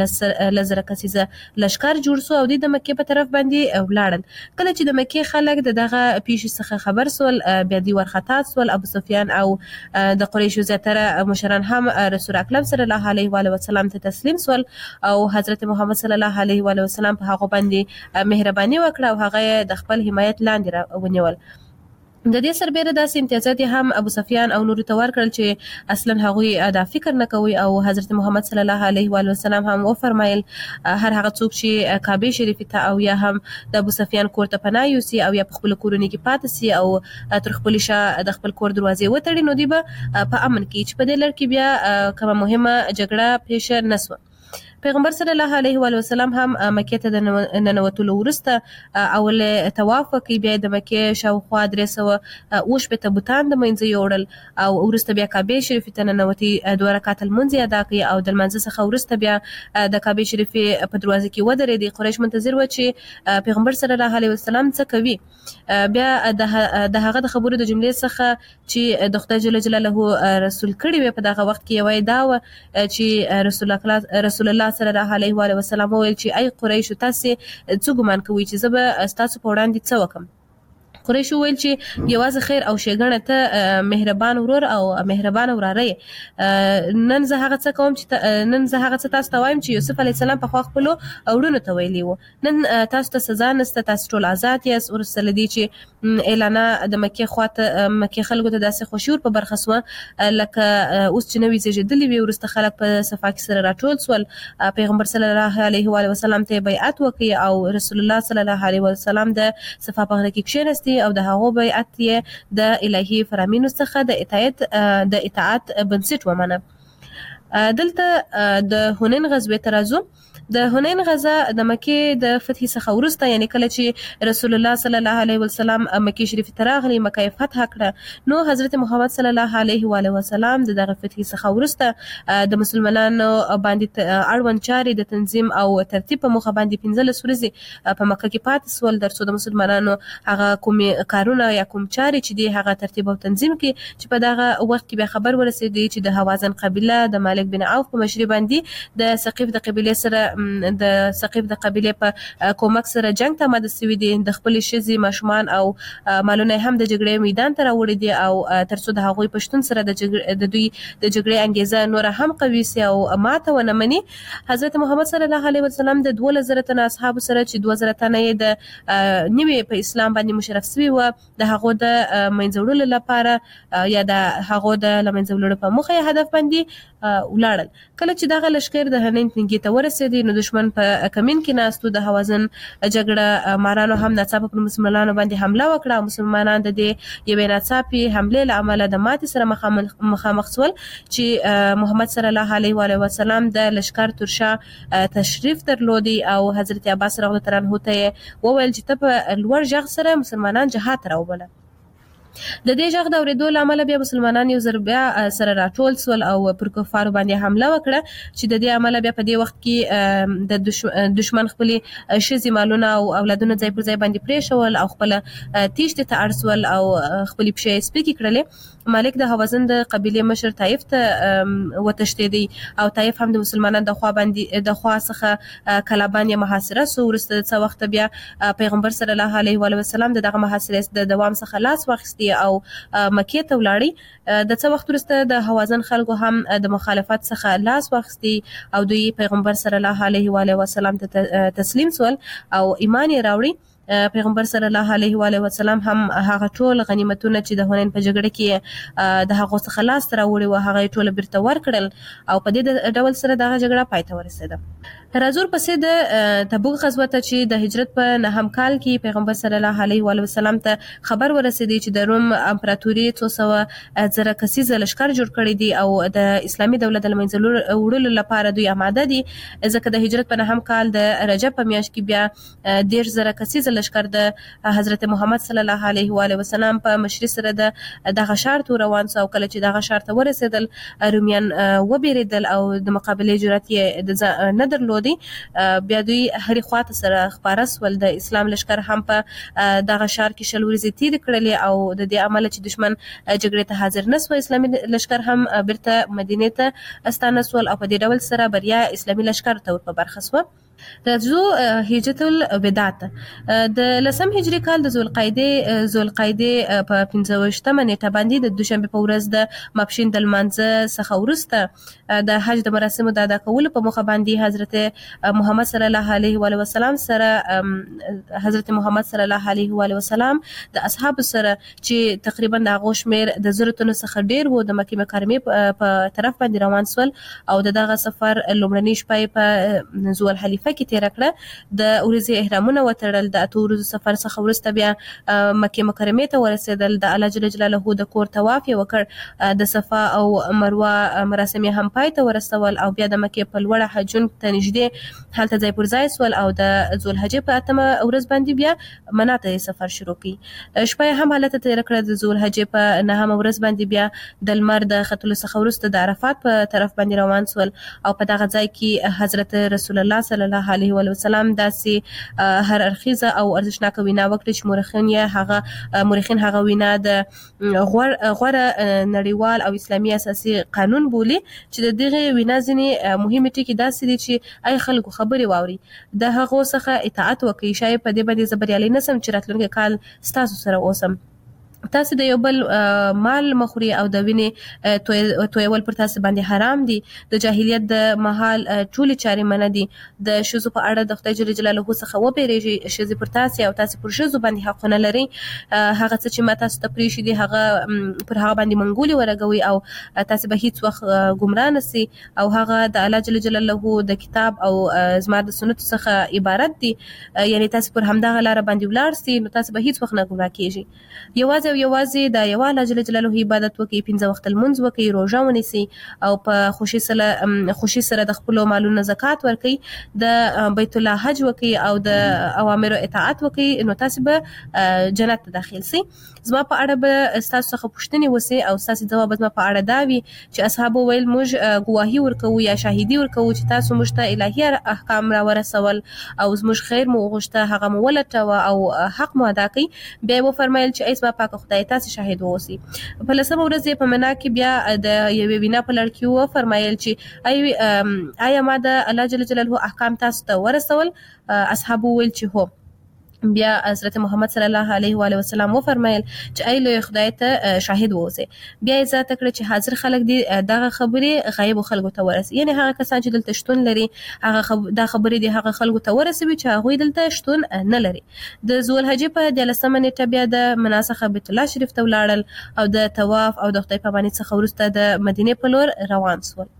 لزر کسیزه لشکر جوړ سو او د مکې په طرف باندې ولاړل. کله چې د مکې خلک دغه پیښې څخه خبر سول بیا دی ورخطا سول. ابو سفیان او د قریشو زیاتره مشران هم رسول اکرم صلی الله علیه و علیه وسلم ته تسلیم سول او حضرت محمد صلی الله علیه و علیه وسلم په هغه باندې مهرباني وکړه او هغه د خپل حمایت لاندې ونیول. د دې سربېره داسې امتیازات هم ابو سفیان او نور ته ورکړل چې اصلا هغوی دا فکر نه کوي او حضرت محمد صلی الله علیه و آله وسلم هم وفرمایل هر هغه څوک چې کعبه شریف ته او یا هم د ابو سفیان کور ته پناه یوسي او یا په خپل کورونو کې پاتې سي او تر خپل شا د خپل کور دروازې وتړي نو دی به په امن کې چې په دې لړ کې بیا کومه مهمه جګړه پیښ نه شوه. پیغمبر صلی الله علیه و آله وسلم هم مکه ته د ننوتلو وروسته اول طواف وکړ، بیا د مکه شاوخوا درې سوه اووه شپېته بوتان د منځه یوړل او وروسته بیا کعبه شریف ته ننوتي، دوه رکعات لمونځ ادا کړ او د لمانځه څخه وروسته بیا د کعبه شریف په دروازه کې ودرېد. قریش منتظر و چې پیغمبر صلی الله علیه وسلم څه کوي. بیا د هغه د خبرو د جملې څخه چې د خدای جل جلاله رسول کړي وي په دغه وخت کې یوه دا و چې رسول الله رسول الله صلی الله علیه و آله وسلم ویل چې ای قریش تاسو څه ګمان کوئ چې زه به تاسو په وړاندې څه وکم. قریش ویل چې یوازې خیر او ښېګڼه ته مهربان ورور او مهربان وراره نن زه هغه څه کوم چې نن زه هغه څه تاسو ته وایم چې یوسف علیه السلام په خوا خپلو وروڼو ته ویلي وو. نن تاسو ته سزا نشته، تاسو ټول آزاد یاست. وروسته له دې چې اعلانه د مکې خواته مکې خلکو ته داسې خوشي ور په برخه سوه لکه اوس چې نوي زېږېدلي وي. وروسته خلک په صفا کې سره راټول سول. پیغمبر صلی الله علیه و آله وسلم ته بیعت وکړ او رسول الله صلی الله علیه وسلم د صفا په غره کې کښېناست او د هغو بیعت یې د الهي فرامینو څخه د اطاعت د اطاعت بنسټ ومنه. دلته د حنین غزوې ته راځو. د حنین غزا د مکې د فتح څخه وروسته، یعنی کله چې رسول الله صلی الله علیه وسلم مکې شریف ته راغلی، مکه فتح کړه، نو حضرت محمد صلی الله علیه و آله وسلم د دغه فتح څخه وروسته د مسلمانانو باندې اړوند چارې د تنظیم او ترتیب په موخه باندې پنځلس ورځې په مکه کې پاتې سول، ترڅو د مسلمانانو هغه کومې کارونه یا کوم چارې چې دی هغه ترتیب او تنظیم کړي، چې په دغه وخت کې بیا خبر ورسېدی چې د هوازن قبیله د مالک بن عوف په مشرۍ باندې د ثقیف د قبیلې سره د ثقیف د قبیلې په کومک سره جنگ ته آماده سوي دي. د خپلې ښځې، ماشومان او مالونه هم د جګړې میدان ته راوړي دي او ترڅو د هغوی په شتون سره د دوی د جګړې انګیزه نوره هم قوي سي او ماته ونه مني. حضرت محمد صلی الله علیه وسلم د دولس زره تنه اصحابو سره چې دوه زره تنه یې د نوې په اسلام باندې مشرف سوي وه، د هغو د منځه وړلو لپاره یا د هغو د له منځه وړلو په موخه یې هدف باندې ولاړل. کله چې دغه لښکر د حنین تنګي ته ورسېدی، نو دښمن په کمین کې ناستو. د هوازن جګړه مارانو هم ناڅاپه پر مسلمانانو باندې حمله وکړه او مسلمانان د دې یوې ناڅاپي حملې له امله د ماتې سره مخامخ سول، چې محمد صلی الله علیه و آله وسلم د لښکر تر شا تشریف درلودی او حضرت عباس رضی الله عنه ته وویل چې ته په لوړ غږ سره مسلمانان جهاد ته راوبله. د دې غږ د اورېدو له امله بیا مسلمانان یو ځل بیا سره راټول سول او پر کفارو باندې حمله وکړه، چې د دې امله بیا په دې وخت کې د دشمن خپلې ښځې، مالونه او اولادونه ځای پر ځای باندې پرېښول او خپله تیښتې ته اړ سول او خپلې پښې یې سپکې کړلې. مالک د هوازن د قبیلې مشر طایف ته وتښتېدی او طایف هم د مسلمانانو د خوا باندې د خوا څخه کلابان یې محاصره سو. وروسته د څه وخته بیا پیغمبر صلی الله علیه و آله وسلم د دغه محاصرې د دوام څخه لاس واخیست او مکې ته ولاړی. د څه وخت وروسته د هوازن خلکو هم د مخالفت څخه لاس واخیستی او دوی پیغمبر صلی الله علیه و آله وسلم ته تسلیم سول او ایمان یې راوړی. پیغمبر صلی الله علیه و آله وسلم هم هغه ټول غنیمتونه چې د حنین په جګړه کې د هغو څخه لاس ته راوړي وو هغه یې ټوله بیرته ورکړل او په دې ډول سره دغه جګړه پای ته ورسېده. راځو پسې د تبوک غزوه ته چې د هجرت په نهم کال کې پیغمبر صلی الله علیه و آله وسلم ته خبر ورسېدی چې د روم امپراتوري څو سوه زره کسیزه لښکر جوړ کړی دی او د اسلامي دولت د منځه وړلو لپاره دوی آماده دي، ځکه د هجرت په نهم کال د رجب په میاشت کې بیا دېرش زره کسیزه لښکر د حضرت محمد صلی الله علیه و آله وسلم په مشرۍ سره د دغه ښار ته روان سو. او کله چې دغه ښار ته ورسېدل، رومیان وبېرېدل او د مقابلې جرأت یې نه درلود. بیا دوی هرې خواته سره خپاره سول. د اسلام لښکر هم په دغه ښار کې شل ورځې تېرې کړلې او د دې امله چې دښمن جګړې ته حاضر نه سو، اسلامي لښکر هم بیرته مدینې ته ستانه سول او په دې ډول سره بریا اسلامي لښکر ته ور په برخه سوه. راځو هجرت الوداع د لسم هجری کال د ذوالقعده ذوالقعده په پنځه ویشتمه نیټه باندې د دوشنبه په ورځ د ماپښین د لمانځه څخه وروسته د حج د مراسمو د ادا کولو په موخه باندې حضرت محمد صلی الله علیه و علیه وسلم سره حضرت محمد صلی الله علیه و علیه وسلم د اصحاب سره چې تقریبا د غوشمیر د زرتونو څخه ډیر وو د مکه مکرمه په طرف باندې روان سول او دغه سفر لومړنی شپه په ذوال حلیفه کې تیر کړه د ورځې احرامونه وتړل د اته ورځې سفر څخه وروسته بیا مکه مکرمه ته ورسېدل د الله جل جلاله د کور طواف یې وکړ د صفا او مروه مراسم هم پای ته ورسول او بیا د مکه په لوړه حجون ته نږدې هلته ځای پر ځای سول او د ذوالحجې په اتمه ورځ باندې بیا مناته سفر شروع کړ شپه هم حالت تیر کړه د ذوالحجې په نهمه ورځ باندې بیا د لمر د ختلو څخه وروسته د عرفات په طرف باندې روان سول او په دغه ځای کې حضرت رسول الله صلی الله علیه و وسلم داسې هر اړخیزه او ارزښتناکه وینا وکړه چې مورخین یې هغه مورخین هغه وینا د غوړ غوړه نړیوال او اسلامي اساسي قانون بولي چې د دغه وینا ځینې مهمه ټکي داسې دي چې اي خلکو خبري واوري د هغه څخه اطاعت وکړي شاید په دې باندې زبريالي نسم چې راتلونکي کال ستاسو سره اوسم تاسو د یو بل مال مخوري او د وینې تویول پر تاسو باندې حرام دي د جاهلیت د محال ټول چاري منه دي د شذو په اړه د خدای جل جلاله څخه و پیریږي شذ پر تاسو او تاسو پر شذو باندې حقونه لري هغه څه چې ماته تاسو ته پریشي دي هغه پر هغه باندې منګولي ورغوي او تاسو به هیڅ وخت ګمراه نسي او هغه د الله جل جلاله د کتاب او زما د سنت څخه عبارت دي یعنی تاسو پر همدغه لار باندې ولاړ سي نو تاسو به هیڅ وخت نه ګمراه کیږي یوازې او یوازې د یو الله جل جلاله عبادت وکي پنځه وخت المنځ وکي روزه ونیسي او په خوشي سره خوشي سره د خپل مالونو زکات ورکي د بیت الله حج وکي او د اوامر اطاعت وکي نو تاسو به جنت ته داخل سي زما په اړه به تاسو څخه پوښتنه وسی او تاسو جواب زما په اړه داوي چې اصحاب ویل موږ گواهی ورکو یا شاهدی ورکو چې تاسو موږ ته الهي احکام را ورسول او زموږ خیر مو غوښته هغه مو ولټو او حق مو ادا کړي بیا و فرمایل چې ایس با پاک خدای تاسو شاهد اوسئ په لسمه ورځ په منا کې بیا د یوې وینا په لړ کې و فرمایل چې ای آیا ما د الله جل جلاله احکام تاسو ته ورسول اصحاب ویل چې هو بیا حضرت محمد صلی الله علیه و علیه وسلم و فرمایل چې ای له خدای ته شاهد اوسئ بیا یې ذات کړ چې حاضر خلک دي دغه خبرې غیب خلکو ته ورسي یعنی هغه کسان چې دلته شتون لري هغه خب... دا خبرې دي هغه خلکو ته ورسوي چې هغه دلته شتون نه لري د ذوالحجې په دلسمه نیټه بیا د مناسخه بیت الله شریف ته ولاړل او د طواف او د خدای په باندې څخه ورسته د مدینه په لور روان شول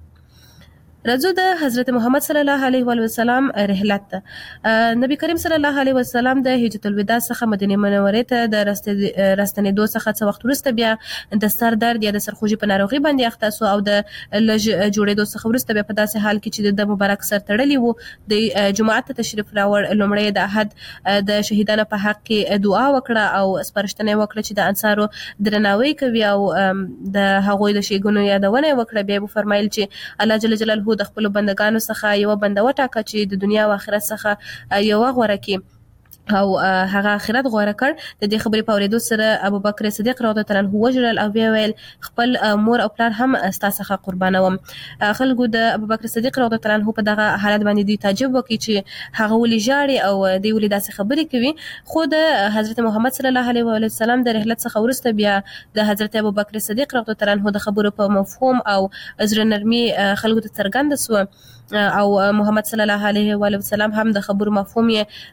راځو د حضرت محمد صلی الله علیه و وسلم رحلت ته نبی کریم صلی الله علیه وسلم د هجرت الوداع څخه مدینه منوره ته د راستنېدو څخه څو وخت وروسته بیا د سر درد یا د سرخوږي په ناروغي باندې اخته سو او د لږ جوړېدو څخه وروسته بیا په داسې حال کې چې د مبارک سر تړلی وو د جمعه ته تشریف راوړ لومړی د احد د شهیدانو په حق کې دعا وکړه او سپارښتنه وکړه چې د انصارو درناوی کوي او د هغوی د شیګونو یادونه وکړه بیا فرمایل چې الله جل جلاله د خپل بندگانو څخه یو بنده وټاکه چې د دنیا او آخرت څخه یو غوړه کې او هغه آخرت غوړه کړ د دې خبرې په اوریدو سره ابوبکر صدیق رضی الله عنه وجرل او ویل خپل مور او پلار هم ستاسو قربانوم خلکو د ابوبکر صدیق رضی الله عنه په دغه حالت باندې دی تعجب وکړي چې هغه ولې جاړي او دی ولې داسې خبرې کوي خو د حضرت محمد صلی الله علیه و سلم د رحلت څخه ورسته بیا د حضرت ابوبکر صدیق رضی الله عنه د خبرو په مفهوم او زړه نرمي خلکو ته څرګند سو او محمد صلی الله علیه و وسلم هم د خبرو مفهوم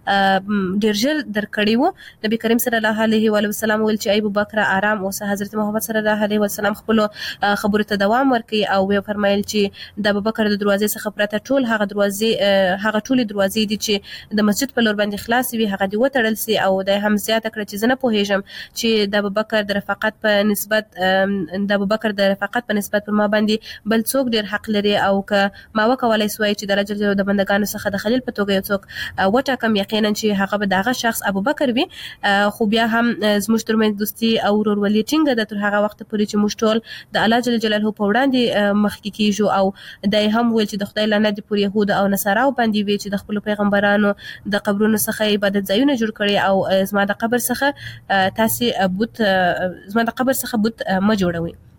یې ډیر ژر درکړی وو نبی کریم صلی الله علیه و وسلم ویل چې ابو بکر آرام اوسه حضرت محمد صلی الله علیه وسلم خپل خبرو ته دوام ورکړي او وی فرمایل چې د ابو بکر د دروازې څخه پرته ټول هغه دروازې هغه ټول دروازې دي چې د مسجد په لور باندې خلاص وي هغه دی وتړل سي او د هم زیاته کړ چې زنه پوهیږم چې د ابو بکر د رفاقت په نسبت د ابو بکر د رفاقت په نسبت پر ما باندې بل څوک ډیر حق لري او که ما وکولای سوای چې د رجل د بندگانو څخه د خلیل په توګه یو څوک وټا کم یقینا چې هغه به دغه شخص ابو بکر وي خو بیا هم زموږ ترمنځ دوستي او ورورولي ټینګه ده تر هغه وخت پورې چې موږ ټول د الله جل جلاله په وړاندې مخکې کیږو او دای هم ویل چې د خدای لعنت پر يهود او نصاراو باندې وی چې د خپل پیغمبرانو د قبرونو څخه عبادت ځایونه جوړ کړي او زما د قبر څخه تاسو بوت زما د قبر څخه بوت ما جوړوي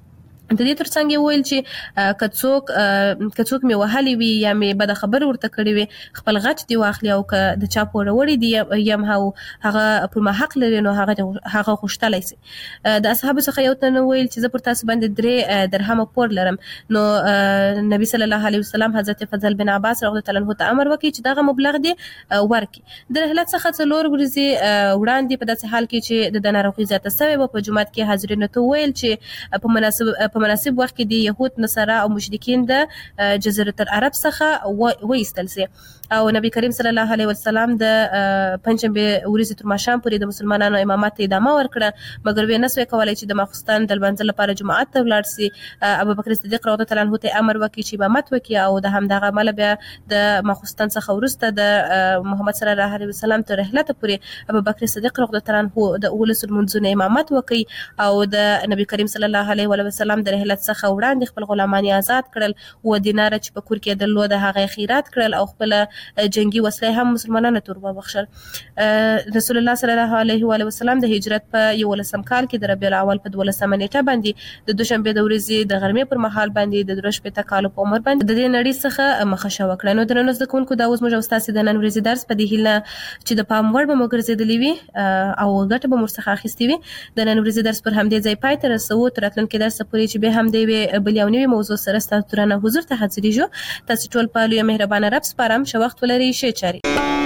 د دې ترڅنګ یې ویل چې کڅوک کڅوک می وهلي وي یا می بد خبر ورته کړی وي خپل غچ دی واخلي او که د چا پور وړي دی یم هاو هغه پر ما حق لري نو هغه هغه خوشتلای سي. د اصحاب څخه یو تن ویل چې زه پر تاسو باندې درې درهم پور لرم نو نبی صلی الله علیه وسلم حضرت فضل بن عباس رضی الله عنه ته امر وکړي چې دغه مبلغ دی ورکي. د رحلت څخه څلور ورځې وړاندې په داسې حال کې چې د ناروغي زیاته شوې و په جمعات کې حاضرینو ته ویل چې په مناسب په مناسب وخت کې د يهود نصارا او مشرکین د جزیره العرب څخه وایستل سي او نبی کریم صلی الله علیه وسلم د پنځمبه ورځې تر ماښام پورې د مسلمانانو امامت ته ادامه ورکړه مګر وې نسوي کولای چې د ماخستان د لمانځه لپاره جمعات ته ولاړ سي. ابو بکر صدیق رضی الله عنه ته امر وکړي چې امامت وکړي او د همدغه عمل بیا د ماخستان څخه ورسته د محمد صلی الله علیه وسلم ته رحلت پورې ابو بکر صدیق رضی الله عنه د اولس المنځونه امامت وکړي او د نبی کریم صلی الله علیه وسلم د رحلت څخه وړاندې خپل غلامان آزاد کړل او دینار چې په کور کې درلود هغه خیرات کړل او خپل جنگي وسلې هم مسلمانانو ته وربخښل. رسول الله صلی الله علیه وسلم د هجرت په یولسم کال کې د ربیع الاول په دولسمه نیټه باندې د دوشنبه د ورځې د غرمې پر مهال باندې د درش په تکالو په عمر باندې د دې نړۍ څخه مخه وکړه. نو درنو زده کوونکو دا اوس موږ استاد د نن ورځې درس په دې هیله چې د پام وړ به موږ ګرځېدلی وي او ګټه به موږ څخه اخیستې وي. د نن ورځې درس پر همدې ځای پای ته رسو. تر راتلونکي درس پورې چې به هم دی بل یو نوی موضوع سره ستاسو ترانه حضور ته حاضرېږو. تاسو ټول په لوی مهربانه رب سپارم. ښه وخت ولرئ. ښه چاري.